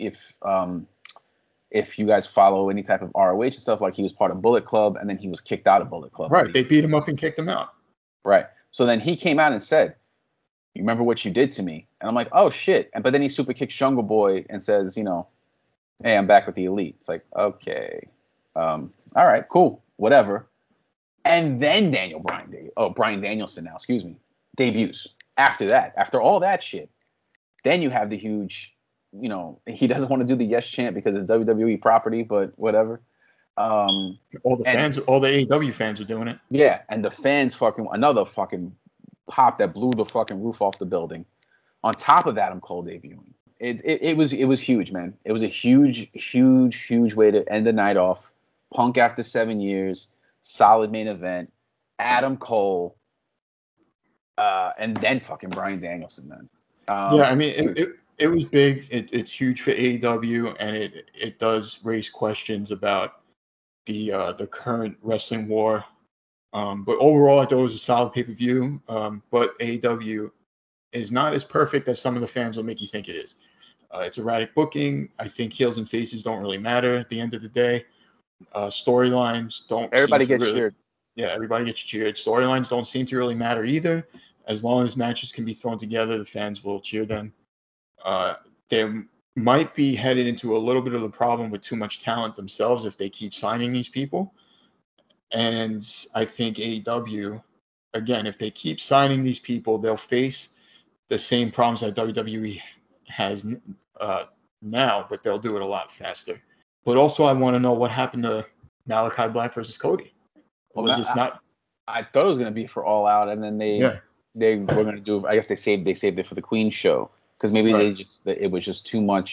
you guys follow any type of ROH and stuff, like, he was part of Bullet Club, and then he was kicked out of Bullet Club. Right. They beat him up and kicked him out. Right. So then he came out and said, "You remember what you did to me?" And I'm like, oh shit. But then he super kicks Jungle Boy and says, "Hey, I'm back with the Elite." It's like, okay. All right, cool, whatever. And then Bryan Danielson now, debuts. After all that shit, then you have the huge, he doesn't want to do the yes chant because it's WWE property, but whatever. All the AEW fans are doing it. Yeah, and the fans another fucking pop that blew the fucking roof off the building. On top of Adam Cole debuting. It was huge, man. It was a huge way to end the night off. Punk after 7 years, solid main event, Adam Cole, and then fucking Bryan Danielson, man. I mean, it was big. It's huge for AEW, and it does raise questions about the current wrestling war. But overall, I thought it was a solid pay-per-view. But AEW is not as perfect as some of the fans will make you think it is. It's erratic booking. I think heels and faces don't really matter at the end of the day. Storylines don't. Everybody gets cheered. Yeah, everybody gets cheered. Storylines don't seem to really matter either. As long as matches can be thrown together, the fans will cheer them. They might be headed into a little bit of the problem with too much talent themselves if they keep signing these people. And I think AEW, again, if they keep signing these people, they'll face the same problems that WWE has now, but they'll do it a lot faster. But also, I want to know what happened to Malachi Black versus Cody. Was this not? I thought it was going to be for All Out, and then they were going to do. I guess they saved it for the Queen show because maybe it was just too much.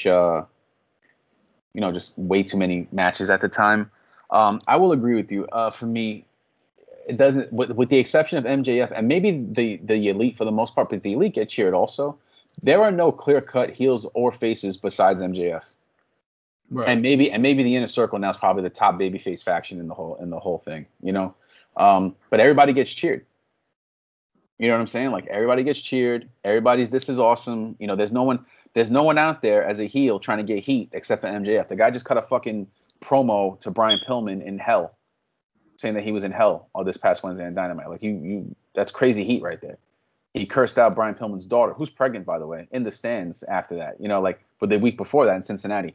Just way too many matches at the time. I will agree with you. For me, it doesn't, with the exception of MJF and maybe the Elite for the most part, but the Elite get cheered also. There are no clear-cut heels or faces besides MJF. Right. And maybe the Inner Circle now is probably the top babyface faction in the whole thing, but everybody gets cheered. You know what I'm saying? Like everybody gets cheered. This is awesome. There's no one out there as a heel trying to get heat except for MJF. The guy just cut a fucking promo to Brian Pillman in Hell, saying that he was in Hell this past Wednesday on Dynamite. Like that's crazy heat right there. He cursed out Brian Pillman's daughter, who's pregnant, by the way, in the stands after that. But the week before that in Cincinnati.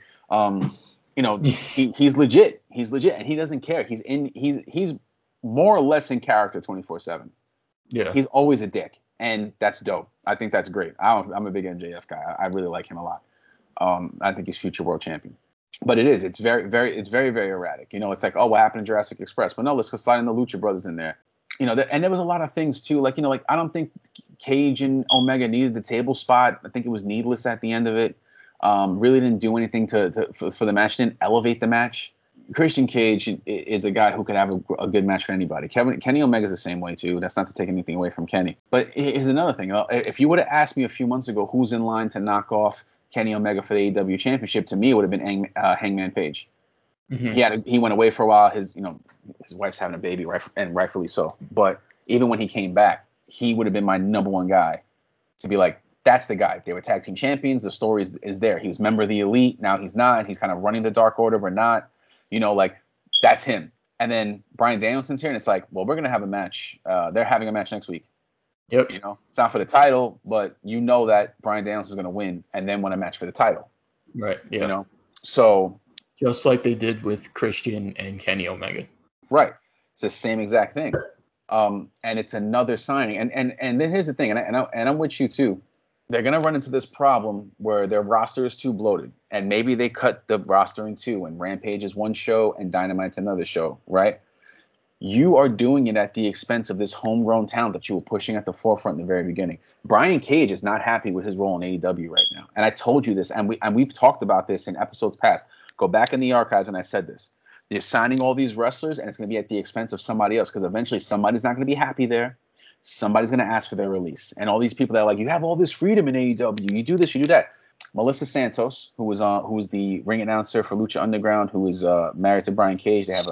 He's legit. He's legit, and he doesn't care. He's more or less in character 24/7. Yeah. He's always a dick, and that's dope. I think that's great. I'm a big MJF guy. I really like him a lot. I think he's future world champion. But it's very, very, very erratic. It's like, oh, what happened in Jurassic Express? But no, let's go slide in the Lucha Brothers in there. And there was a lot of things too. Like, I don't think Cage and Omega needed the table spot. I think it was needless at the end of it. Really didn't do anything for the match. Didn't elevate the match. Christian Cage is a guy who could have a good match for anybody. Kenny Omega's the same way too. That's not to take anything away from Kenny. But here's another thing. If you would have asked me a few months ago who's in line to knock off Kenny Omega for the AEW Championship, to me it would have been Hangman Page. Mm-hmm. He went away for a while. His wife's having a baby, right, and rightfully so. But even when he came back, he would have been my number one guy to be like, that's the guy. They were tag team champions. The story is there. He was a member of the Elite. Now he's not. He's kind of running the Dark Order, but not. That's him. And then Bryan Danielson's here, and it's like, well, we're going to have a match. They're having a match next week. Yep. It's not for the title, but that Bryan Danielson's going to win and then win a match for the title. Right. Yeah. So. Just like they did with Christian and Kenny Omega. Right. It's the same exact thing. And it's another signing. And then here's the thing, and I'm with you too. They're going to run into this problem where their roster is too bloated. And maybe they cut the roster in two, and Rampage is one show and Dynamite's another show, right? You are doing it at the expense of this homegrown talent that you were pushing at the forefront in the very beginning. Brian Cage is not happy with his role in AEW right now. And I told you this, and we've talked about this in episodes past. Go back in the archives, and I said this. You're signing all these wrestlers, and it's going to be at the expense of somebody else, because eventually somebody's not going to be happy there. Somebody's going to ask for their release. And all these people that are like, you have all this freedom in AEW. You do this, you do that. Melissa Santos, who was the ring announcer for Lucha Underground, who was married to Brian Cage. They have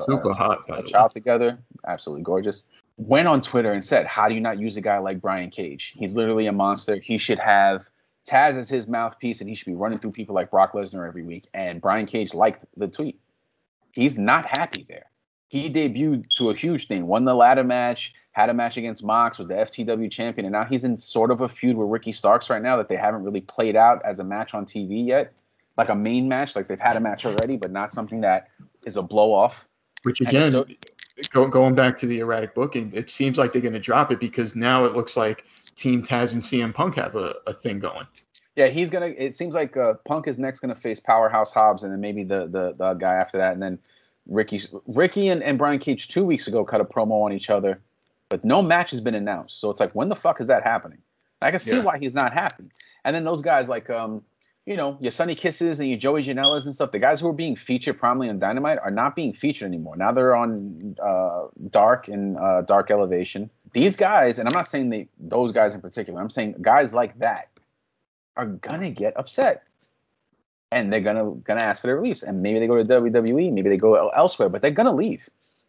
a child together. Absolutely gorgeous. Went on Twitter and said, how do you not use a guy like Brian Cage? He's literally a monster. He should have Taz as his mouthpiece, and he should be running through people like Brock Lesnar every week. And Brian Cage liked the tweet. He's not happy there. He debuted to a huge thing, won the ladder match, had a match against Mox, was the FTW champion, and now he's in sort of a feud with Ricky Starks right now that they haven't really played out as a match on TV yet, like a main match. Like they've had a match already, but not something that is a blow-off. Which again, going back to the erratic booking, it seems like they're going to drop it because now it looks like Team Taz and CM Punk have a thing going. Yeah, it seems like Punk is next going to face Powerhouse Hobbs, and then maybe the guy after that, and then Ricky and Brian Cage 2 weeks ago cut a promo on each other. But no match has been announced. So it's like, when the fuck is that happening? I can see why he's not happy. And then those guys like, your Sonny Kisses and your Joey Janela's and stuff, the guys who are being featured prominently on Dynamite are not being featured anymore. Now they're on Dark and Dark Elevation. These guys, and I'm not saying those guys in particular, I'm saying guys like that are going to get upset. And they're gonna ask for their release. And maybe they go to WWE, maybe they go elsewhere, but they're going to leave.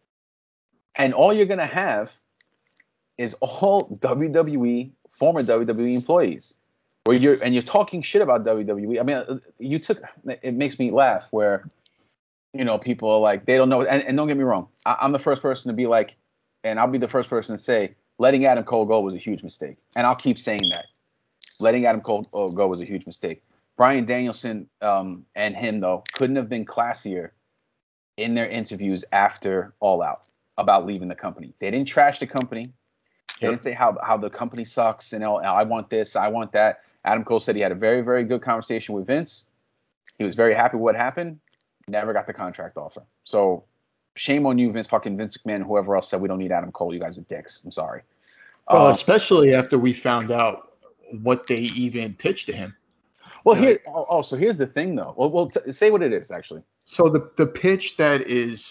And all you're going to have is all former WWE employees, where you're talking shit about WWE. I mean, it makes me laugh where, people are like, they don't know. And don't get me wrong, I'm the first person to be like, and I'll be the first person to say, letting Adam Cole go was a huge mistake. And I'll keep saying that. Letting Adam Cole go was a huge mistake. Bryan Danielson and him, though, couldn't have been classier in their interviews after All Out. about leaving the company. They didn't trash the company. They didn't say how the company sucks and I want this, I want that. Adam Cole said he had a very, very good conversation with Vince. He was very happy with what happened. Never got the contract offer. So shame on you, Vince McMahon, and whoever else said we don't need Adam Cole. You guys are dicks. I'm sorry. Well, especially after we found out what they even pitched to him. Well, so here's the thing, though. Well, say what it is, actually. So the pitch that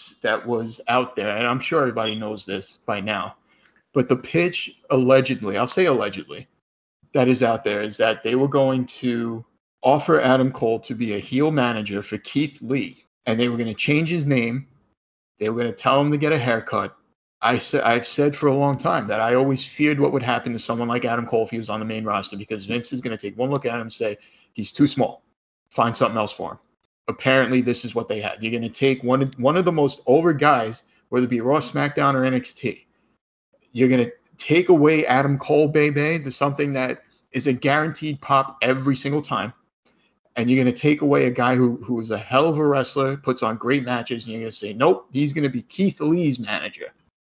was out there, and I'm sure everybody knows this by now, but the pitch allegedly, I'll say allegedly, that is out there is that they were going to offer Adam Cole to be a heel manager for Keith Lee, and they were going to change his name. They were going to tell him to get a haircut. I've said for a long time that I always feared what would happen to someone like Adam Cole if he was on the main roster, because Vince is going to take one look at him and say, he's too small. Find something else for him. Apparently, this is what they had. You're going to take one of the most over guys, whether it be Raw, SmackDown, or NXT. You're going to take away Adam Cole, baby, to something that is a guaranteed pop every single time. And you're going to take away a guy who is a hell of a wrestler, puts on great matches, and you're going to say, nope, he's going to be Keith Lee's manager.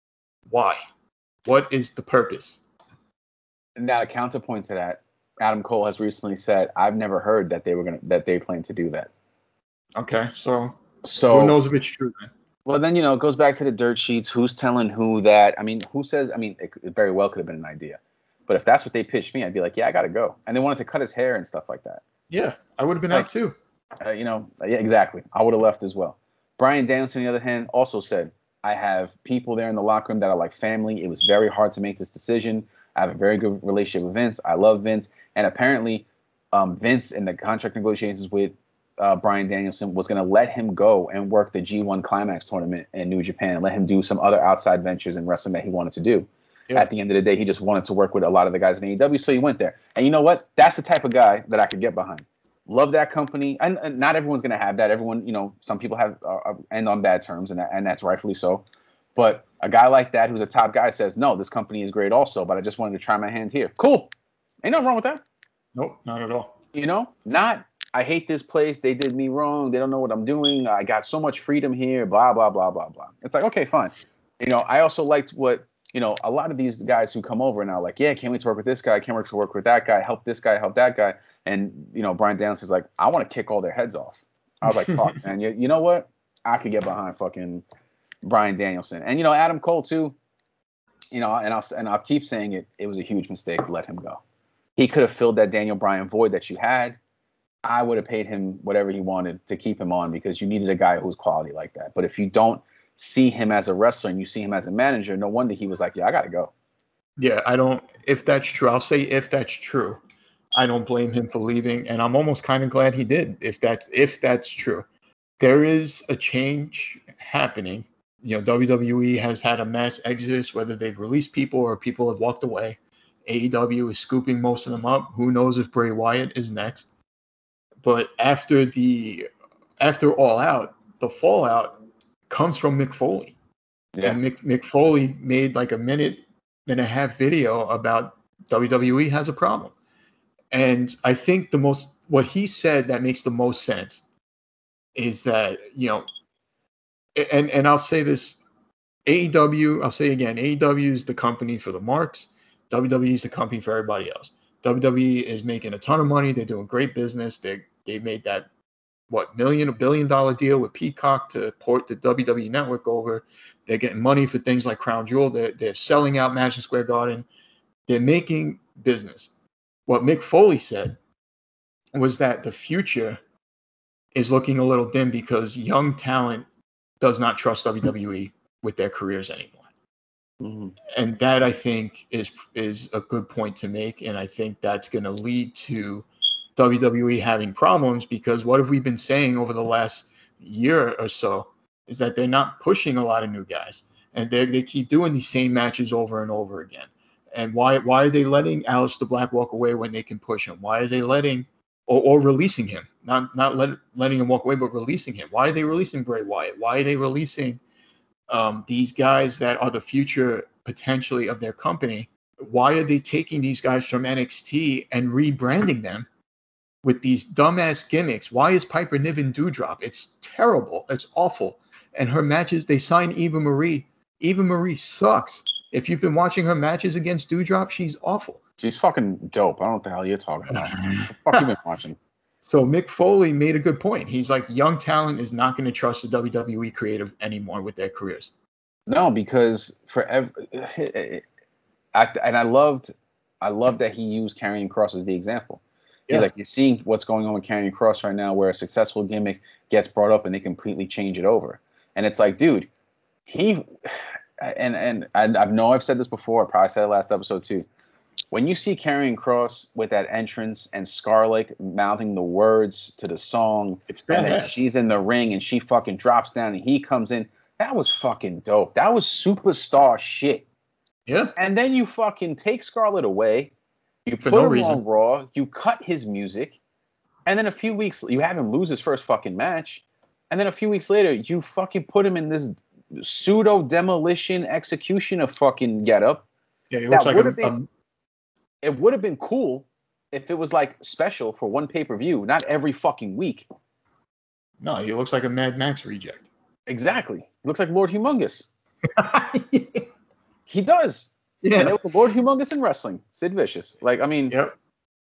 Why? What is the purpose? Now, a counterpoint to that, Adam Cole has recently said, I've never heard that they plan to do that. Okay, so who knows if it's true then? Well, then, it goes back to the dirt sheets. Who's telling who that? I mean, who says? I mean, it very well could have been an idea. But if that's what they pitched me, I'd be like, yeah, I got to go. And they wanted to cut his hair and stuff like that. Yeah, I would have been out too. Yeah, exactly. I would have left as well. Bryan Danielson, on the other hand, also said, I have people there in the locker room that are like family. It was very hard to make this decision. I have a very good relationship with Vince. I love Vince. And apparently, Vince in the contract negotiations with Bryan Danielson was going to let him go and work the G1 Climax tournament in New Japan and let him do some other outside ventures in wrestling that he wanted to do. Yeah. At the end of the day, he just wanted to work with a lot of the guys in AEW, so he went there. And you know what? That's the type of guy that I could get behind. Love that company. And not everyone's going to have that. Everyone, some people have end on bad terms, and that's rightfully so. But a guy like that who's a top guy says, no, this company is great also, but I just wanted to try my hand here. Cool. Ain't nothing wrong with that. Nope, not at all. Not, I hate this place. They did me wrong. They don't know what I'm doing. I got so much freedom here, blah, blah, blah, blah, blah. It's like, okay, fine. I also liked what, a lot of these guys who come over now, like, yeah, can't wait to work with this guy. Can't wait to work with that guy. Help this guy, help that guy. And, Bryan Danielson's like, I want to kick all their heads off. I was like, fuck, man. You know what? I could get behind fucking Bryan Danielson. And, Adam Cole, too, and I'll keep saying it. It was a huge mistake to let him go. He could have filled that Daniel Bryan void that you had. I would have paid him whatever he wanted to keep him on because you needed a guy who's quality like that. But if you don't see him as a wrestler and you see him as a manager, no wonder he was like, yeah, I got to go. Yeah, if that's true, I'll say if that's true, I don't blame him for leaving. And I'm almost kind of glad he did, if that's true. There is a change happening. WWE has had a mass exodus, whether they've released people or people have walked away. AEW is scooping most of them up. Who knows if Bray Wyatt is next? But after All Out, the fallout comes from Mick Foley. Yeah. And Mick Foley made like a 1.5-minute video about WWE has a problem. And I think what he said that makes the most sense is that, and I'll say this, AEW, I'll say again, AEW is the company for the marks. WWE is the company for everybody else. WWE is making a ton of money. They're doing great business. They made that $1 billion deal with Peacock to port the WWE network over. They're getting money for things like Crown Jewel. They're selling out Madison Square Garden. They're making business. What Mick Foley said was that the future is looking a little dim because young talent does not trust WWE with their careers anymore. Mm-hmm. And that, I think, is a good point to make. And I think that's going to lead to WWE having problems because what have we been saying over the last year or so is that they're not pushing a lot of new guys. And they keep doing these same matches over and over again. And why are they letting Aleister Black walk away when they can push him? Why are they letting or releasing him? Not letting him walk away, but releasing him. Why are they releasing Bray Wyatt? Why are they releasing these guys that are the future potentially of their company? Why are they taking these guys from NXT and rebranding them with these dumbass gimmicks? Why is Piper Niven Doudrop? It's terrible. It's awful. And her matches, they signed Eva Marie Eva Marie sucks. If you've been watching her matches against Doudrop, she's awful. She's fucking dope. I don't know what the hell you're talking about. What the fuck you been watching? So Mick Foley made a good point. He's like, young talent is not going to trust the WWE creative anymore with their careers. No, because I loved that he used Karrion Kross as the example. He's like, you're seeing what's going on with Karrion Kross right now, where a successful gimmick gets brought up and they completely change it over. And it's like, dude, I've said this before. I probably said it last episode too. When you see Karrion Kross with that entrance and Scarlett mouthing the words to the song, it's and then badass. she's in the ring and she fucking drops down and he comes in, that was fucking dope. That was superstar shit. Yeah. And then you fucking take Scarlett away. You For put no him reason. on Raw. You cut his music. And then a few weeks, you have him lose his first fucking match. And then a few weeks later, you fucking put him in this pseudo demolition execution of fucking getup. Yeah, he looks like It would have been cool if it was like special for one pay-per-view, not every fucking week. No, he looks like a Mad Max reject. Exactly. He looks like Lord Humongous. He does. Yeah. And there was Lord Humongous in wrestling. Sid Vicious. Like, I mean, Yep.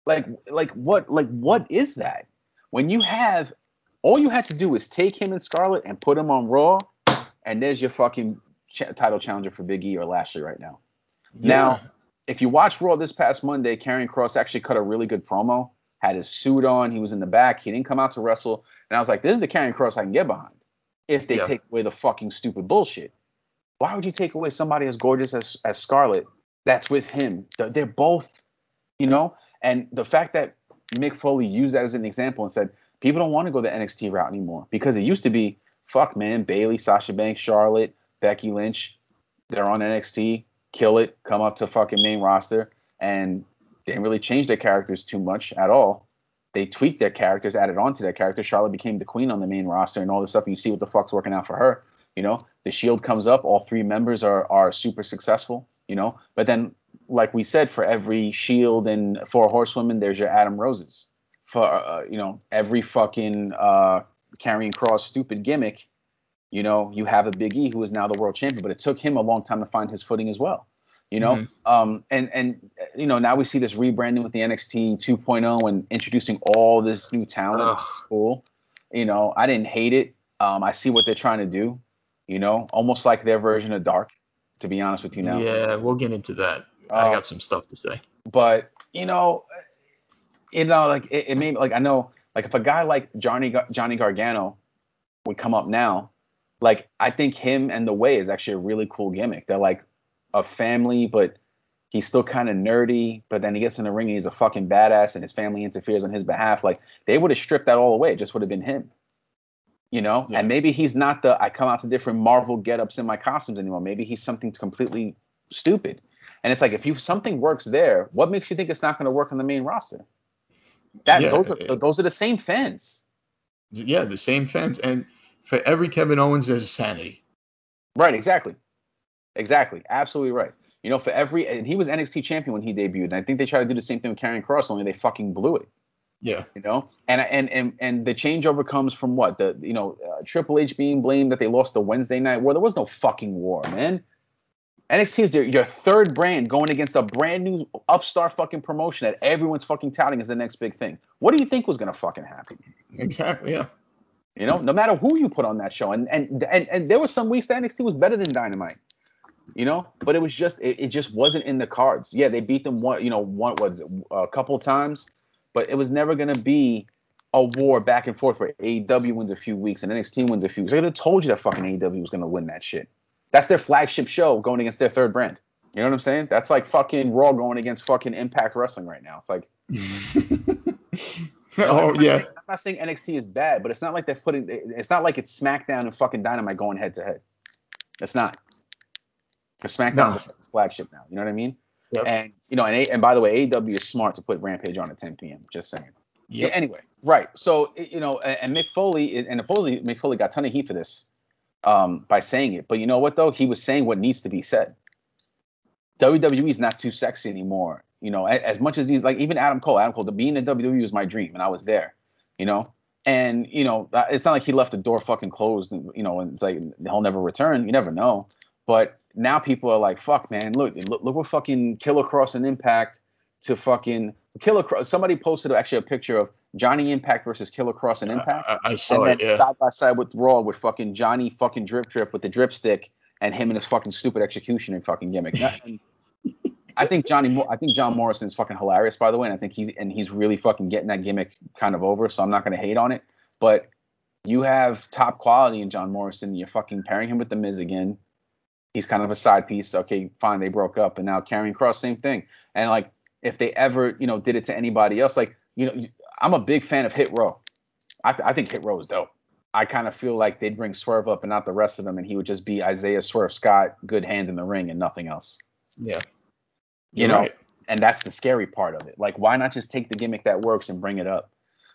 what is that? When you have, all you had to do is take him and Scarlett and put him on Raw, and there's your fucking title challenger for Big E or Lashley right now. Yeah. Now, if you watched Raw this past Monday, Karrion Kross actually cut a really good promo, had his suit on, he was in the back, he didn't come out to wrestle, and I was like, this is the Karrion Kross I can get behind if they take away the fucking stupid bullshit. Why would you take away somebody as gorgeous as Scarlett that's with him? They're both, and the fact that Mick Foley used that as an example and said, people don't want to go the NXT route anymore because it used to be, fuck, man, Bayley, Sasha Banks, Charlotte, Becky Lynch, they're on NXT, kill it, come up to fucking main roster, and they didn't really change their characters too much at all. They tweaked their characters, added on to their characters. Charlotte became the queen on the main roster and all this stuff, and you see what the fuck's working out for her. The Shield comes up, all three members are super successful, but then, like we said, for every Shield and 4 Horsewomen, there's your Adam Roses. For, every fucking Karrion Kross stupid gimmick, you have a Big E who is now the world champion, but it took him a long time to find his footing as well, and now we see this rebranding with the NXT 2.0 and introducing all this new talent. Which is cool. I didn't hate it. I see what they're trying to do, almost like their version of Dark, to be honest with you now. Yeah, we'll get into that. I got some stuff to say. But, it made, like, I know, like, if a guy like Johnny Gargano would come up now, like, I think him and The Way is actually a really cool gimmick. They're like a family, but he's still kind of nerdy, but then he gets in the ring and he's a fucking badass and his family interferes on his behalf. Like, they would have stripped that all away. It just would have been him, Yeah. And maybe he's not I come out to different Marvel get-ups in my costumes anymore. Maybe he's something completely stupid. And it's like, if something works there, what makes you think it's not going to work on the main roster? Those are the same fans. Yeah, the same fans. And for every Kevin Owens, there's a Sanity. Right, exactly. Absolutely right. For and he was NXT champion when he debuted. And I think they tried to do the same thing with Karrion Kross, only they fucking blew it. Yeah. And the changeover comes from what? Triple H being blamed that they lost the Wednesday night war. There was no fucking war, man. NXT is your third brand going against a brand new upstart fucking promotion that everyone's fucking touting as the next big thing. What do you think was going to fucking happen? Exactly, yeah. No matter who you put on that show. And there were some weeks that NXT was better than Dynamite. But it was just, it just wasn't in the cards. Yeah, they beat them a couple of times, but it was never going to be a war back and forth where AEW wins a few weeks and NXT wins a few weeks. I could have told you that fucking AEW was going to win that shit. That's their flagship show going against their third brand. You know what I'm saying? That's like fucking Raw going against fucking Impact Wrestling right now. It's like, I'm not saying NXT is bad, but it's not like it's not like it's SmackDown and fucking Dynamite going head to head. It's not. Because SmackDown is the flagship now. You know what I mean? Yep. And and by the way, AEW is smart to put Rampage on at 10 p.m. Just saying. Yep. Yeah, anyway, right. So and Mick Foley, and supposedly Mick Foley got a ton of heat for this. By saying it, but you know what though? He was saying what needs to be said. WWE is not too sexy anymore. As much as these, like even Adam Cole, to be in the WWE was my dream, and I was there. And it's not like he left the door fucking closed. And it's like he'll never return. You never know. But now people are like, fuck, man, look what fucking Killer Cross and Impact to fucking Killer Cross. Somebody posted actually a picture of Johnny Impact versus Killer Cross and Impact. I saw and it, then side by side with Raw with fucking Johnny fucking drip with the drip stick and him and his fucking stupid execution and fucking gimmick. And I think John Morrison's fucking hilarious, by the way, and I think he's really fucking getting that gimmick kind of over. So I'm not gonna hate on it, but you have top quality in John Morrison. You're fucking pairing him with The Miz again. He's kind of a side piece. Okay, fine, they broke up, and now Karrion Kross, same thing. And like, if they ever, did it to anybody else, like, I'm a big fan of Hit Row. I think Hit Row is dope. I kind of feel like they'd bring Swerve up and not the rest of them, and he would just be Isaiah Swerve Scott, good hand in the ring, and nothing else. Yeah. Right. And that's the scary part of it. Like, why not just take the gimmick that works and bring it up?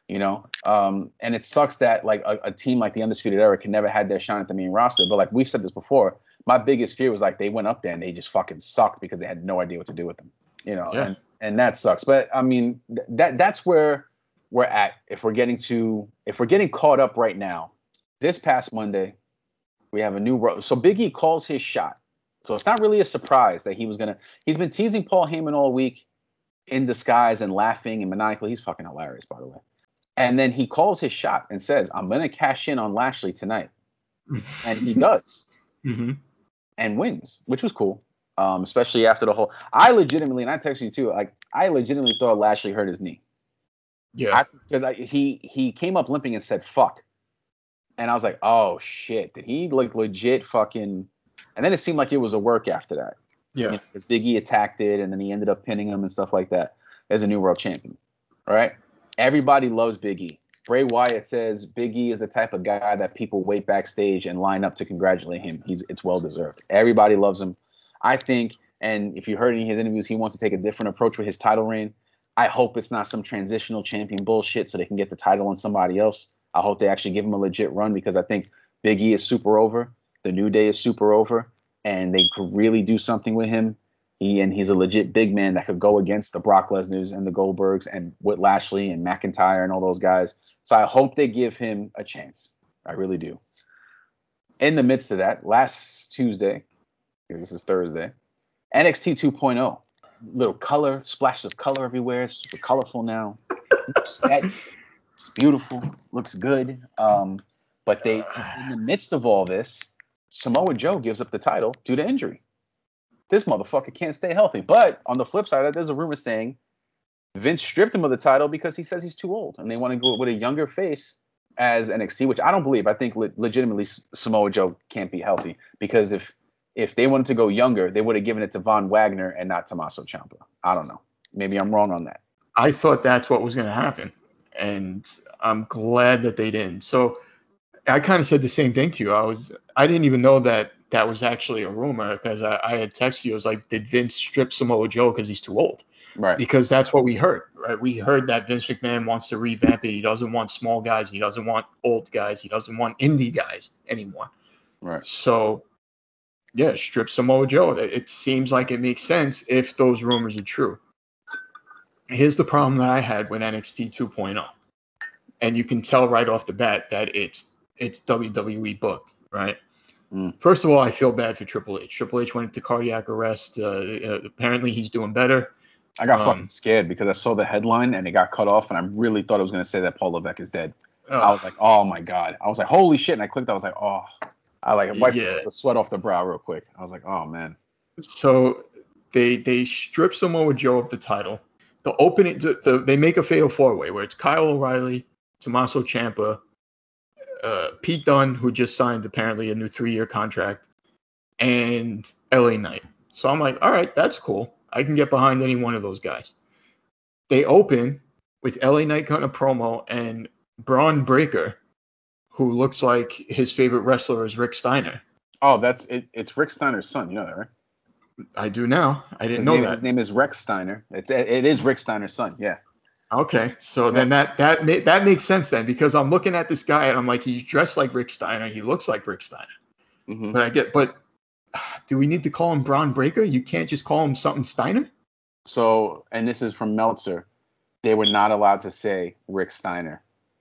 And it sucks that like a team like the Undisputed Era can never had their shine at the main roster. But like we've said this before, my biggest fear was like they went up there and they just fucking sucked because they had no idea what to do with them. Yeah. And that sucks. But I mean, that's where we're at. If we're getting caught up right now, this past Monday, we have a new so Big E calls his shot. So it's not really a surprise that he's been teasing Paul Heyman all week in disguise and laughing and maniacal. He's fucking hilarious, by the way. And then he calls his shot and says, I'm going to cash in on Lashley tonight. And he does. Mm-hmm. And wins, which was cool. Especially after the whole, I legitimately texted you too, like I legitimately thought Lashley hurt his knee. Yeah. Because he came up limping and said, fuck. And I was like, oh shit, did he like legit fucking, and then it seemed like it was a work after that. Yeah. Because Big E attacked it and then he ended up pinning him and stuff like that as a new world champion. All right. Everybody loves Big E. Bray Wyatt says Big E is the type of guy that people wait backstage and line up to congratulate him. It's well deserved. Everybody loves him. I think, and if you heard any of his interviews, he wants to take a different approach with his title reign. I hope it's not some transitional champion bullshit so they can get the title on somebody else. I hope they actually give him a legit run because I think Big E is super over. The New Day is super over. And they could really do something with him. He's a legit big man that could go against the Brock Lesnar's and the Goldbergs and with Lashley and McIntyre and all those guys. So I hope they give him a chance. I really do. In the midst of that, last Tuesday, this is Thursday, NXT 2.0. Little color, splashes of color everywhere. It's super colorful now. It's set. It's beautiful. Looks good. But in the midst of all this, Samoa Joe gives up the title due to injury. This motherfucker can't stay healthy. But on the flip side, there's a rumor saying Vince stripped him of the title because he says he's too old and they want to go with a younger face as NXT, which I don't believe. I think legitimately Samoa Joe can't be healthy because if they wanted to go younger, they would have given it to Von Wagner and not Tommaso Ciampa. I don't know. Maybe I'm wrong on that. I thought that's what was going to happen, and I'm glad that they didn't. So I kind of said the same thing to you. I didn't even know that was actually a rumor because I had texted you. I was like, did Vince strip Samoa Joe because he's too old? Right. Because that's what we heard, right? We heard that Vince McMahon wants to revamp it. He doesn't want small guys. He doesn't want old guys. He doesn't want indie guys anymore. Right. So, yeah, strip Samoa Joe. It seems like it makes sense if those rumors are true. Here's the problem that I had with NXT 2.0. And you can tell right off the bat that it's WWE booked, right? First of all, I feel bad for Triple H. Triple H went into cardiac arrest. Apparently, he's doing better. I got fucking scared because I saw the headline and it got cut off, and I really thought it was going to say that Paul Levesque is dead. I was like, oh my God. I was like, holy shit. And I clicked, I was like, oh. I wiped the sweat off the brow real quick. I was like, oh man. So they strip Samoa Joe of the title. The opening, they make a fatal four-way where it's Kyle O'Reilly, Tommaso Ciampa, Pete Dunne, who just signed apparently a new 3-year contract, and LA Knight. So I'm like, all right, that's cool. I can get behind any one of those guys. They open with LA Knight cutting a promo and Braun Breaker, who looks like his favorite wrestler is Rick Steiner. Oh, that's it. It's Rick Steiner's son. You know that, right? I do now. I didn't know that. His name is Rex Steiner. It is Rick Steiner's son. Yeah. Okay, so then that makes sense then because I'm looking at this guy and I'm like, he's dressed like Rick Steiner. He looks like Rick Steiner. Mm-hmm. But do we need to call him Braun Breaker? You can't just call him something Steiner? So, and this is from Meltzer. They were not allowed to say Rick Steiner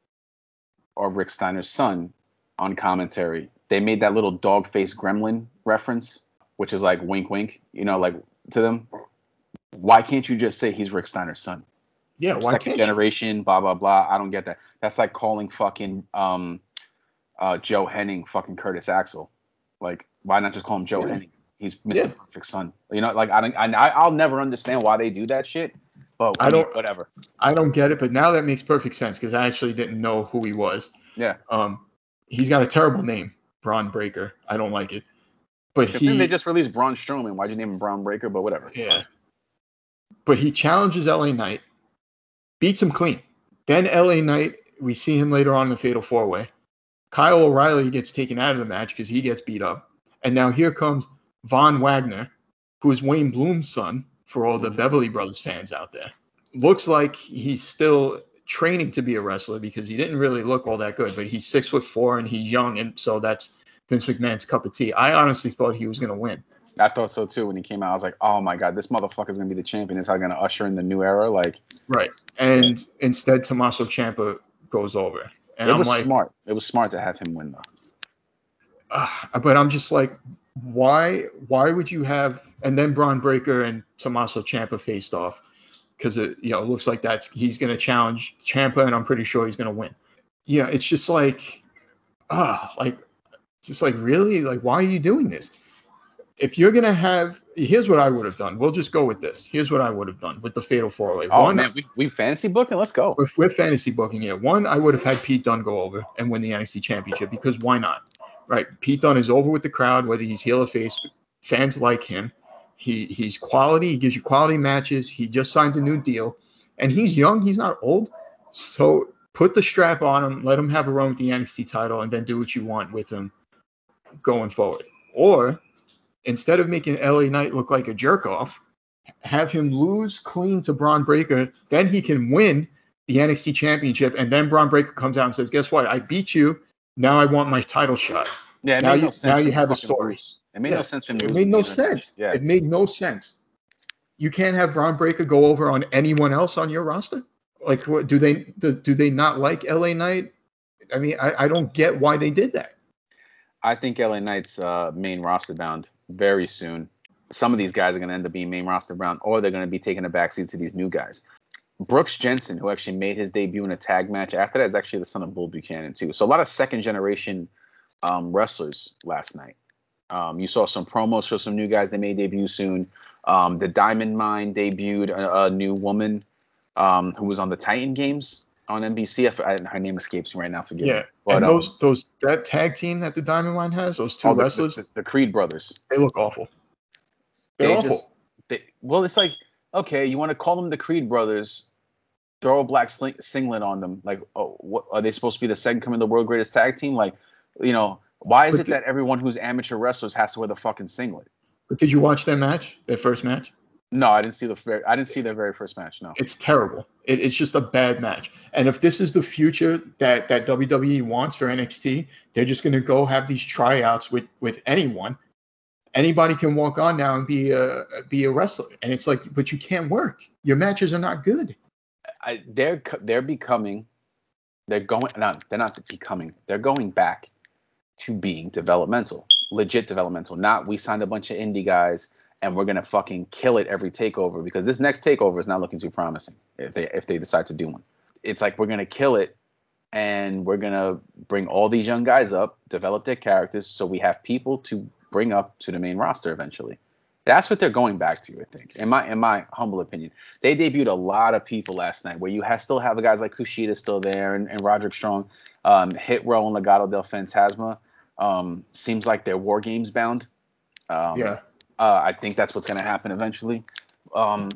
or Rick Steiner's son on commentary. They made that little dog-faced gremlin reference. which is like wink, wink, like to them. Why can't you just say he's Rick Steiner's son? Yeah, why Second can't generation, blah blah blah. I don't get that. That's like calling fucking Joe Henning fucking Curtis Axel. Like, why not just call him Joe Henning? He's Mr. Perfect son. Like I'll never understand why they do that shit. But whatever. I don't get it, but now that makes perfect sense because I actually didn't know who he was. Yeah. He's got a terrible name, Braun Breaker. I don't like it. But then they just released Braun Strowman. Why'd you name him Braun Breaker? But whatever. Yeah. But he challenges LA Knight, beats him clean. Then LA Knight, we see him later on in the Fatal 4-Way. Kyle O'Reilly gets taken out of the match because he gets beat up. And now here comes Von Wagner, who is Wayne Bloom's son, for all the Beverly Brothers fans out there. Looks like he's still training to be a wrestler because he didn't really look all that good, but he's 6'4" and he's young, and so that's Vince McMahon's cup of tea. I honestly thought he was going to win. I thought so too when he came out. I was like, oh my God, this motherfucker's going to be the champion. Is how going to usher in the new era. Like, right. And instead, Tommaso Ciampa goes over. And it was smart. It was smart to have him win, though. But I'm just like, why would you have, and then Braun Breaker and Tommaso Ciampa faced off because it looks like he's going to challenge Ciampa, and I'm pretty sure he's going to win. Yeah, it's just like, really, like, why are you doing this? If you're going to have, here's what I would have done. We'll just go with this. Here's what I would have done with the Fatal 4-Way. Man, we fantasy booking? Let's go. We're fantasy booking here. One, I would have had Pete Dunne go over and win the NXT Championship because why not? Right? Pete Dunne is over with the crowd, whether he's heel or face. Fans like him. He's quality. He gives you quality matches. He just signed a new deal. And he's young. He's not old. So put the strap on him. Let him have a run with the NXT title and then do what you want with him going forward. Or instead of making LA Knight look like a jerk-off, have him lose clean to Braun Breaker. Then he can win the NXT Championship. And then Braun Breaker comes out and says, guess what? I beat you. Now I want my title shot. Yeah, now you have a story. It made no sense for him. It made no sense. Yeah. It made no sense. You can't have Braun Breaker go over on anyone else on your roster. Like, what do they not like LA Knight? I mean, I don't get why they did that. I think LA Knight's main roster bound very soon. Some of these guys are going to end up being main roster bound, or they're going to be taking a backseat to these new guys. Brooks Jensen, who actually made his debut in a tag match after that, is actually the son of Bull Buchanan too. So a lot of second generation wrestlers last night. You saw some promos for some new guys that made debut soon. The Diamond Mine debuted a new woman who was on the Titan Games on NBC. Her name escapes me right now. Forgive me. But, and that tag team that the Diamond Mine has, those two wrestlers, the Creed brothers, they look awful. They're awful. It's like, okay, you want to call them the Creed brothers? Throw a black singlet on them. Like, oh, what are they supposed to be? The second coming of the world greatest tag team? Like, why is it that everyone who's amateur wrestlers has to wear the fucking singlet? But did you watch their match? Their first match? No, I didn't see their very first match. No, it's terrible. It's just a bad match. And if this is the future that WWE wants for NXT, they're just going to go have these tryouts with anyone. Anybody can walk on now and be a wrestler. And it's like, but you can't work. Your matches are not good. They're going back to being developmental, legit developmental. Not we signed a bunch of indie guys and we're gonna fucking kill it every takeover, because this next takeover is not looking too promising if they decide to do one. It's like we're gonna kill it and we're gonna bring all these young guys up, develop their characters, so we have people to bring up to the main roster eventually. That's what they're going back to, I think, in my humble opinion. They debuted a lot of people last night, where you still have the guys like Kushida still there and Roderick Strong, Hit Row and Legado del Fantasma. Seems like they're War Games bound. I think that's what's going to happen eventually. And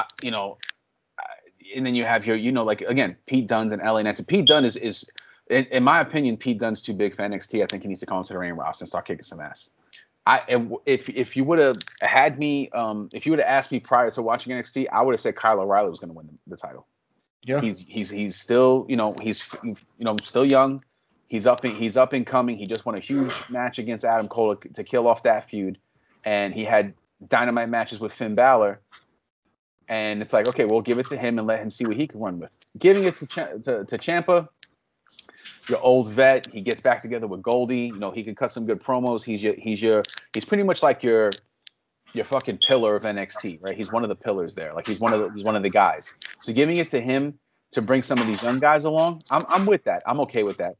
then you have your, like, again, Pete Dunne's and LA Knights. Pete Dunne is in my opinion, Pete Dunne's too big for NXT. I think he needs to come to the main roster and start kicking some ass. If you would have had me, if you would have asked me prior to watching NXT, I would have said Kyle O'Reilly was going to win the title. Yeah, he's still, he's still young. He's up and coming. He just won a huge match against Adam Cole to kill off that feud, and he had dynamite matches with Finn Balor. And it's like, okay, we'll give it to him and let him see what he can run with. Giving it to Ciampa, your old vet, he gets back together with Goldie. He can cut some good promos. He's your He's pretty much like your fucking pillar of NXT, right? He's one of the pillars there. Like he's one of the guys. So giving it to him to bring some of these young guys along, I'm with that. I'm okay with that.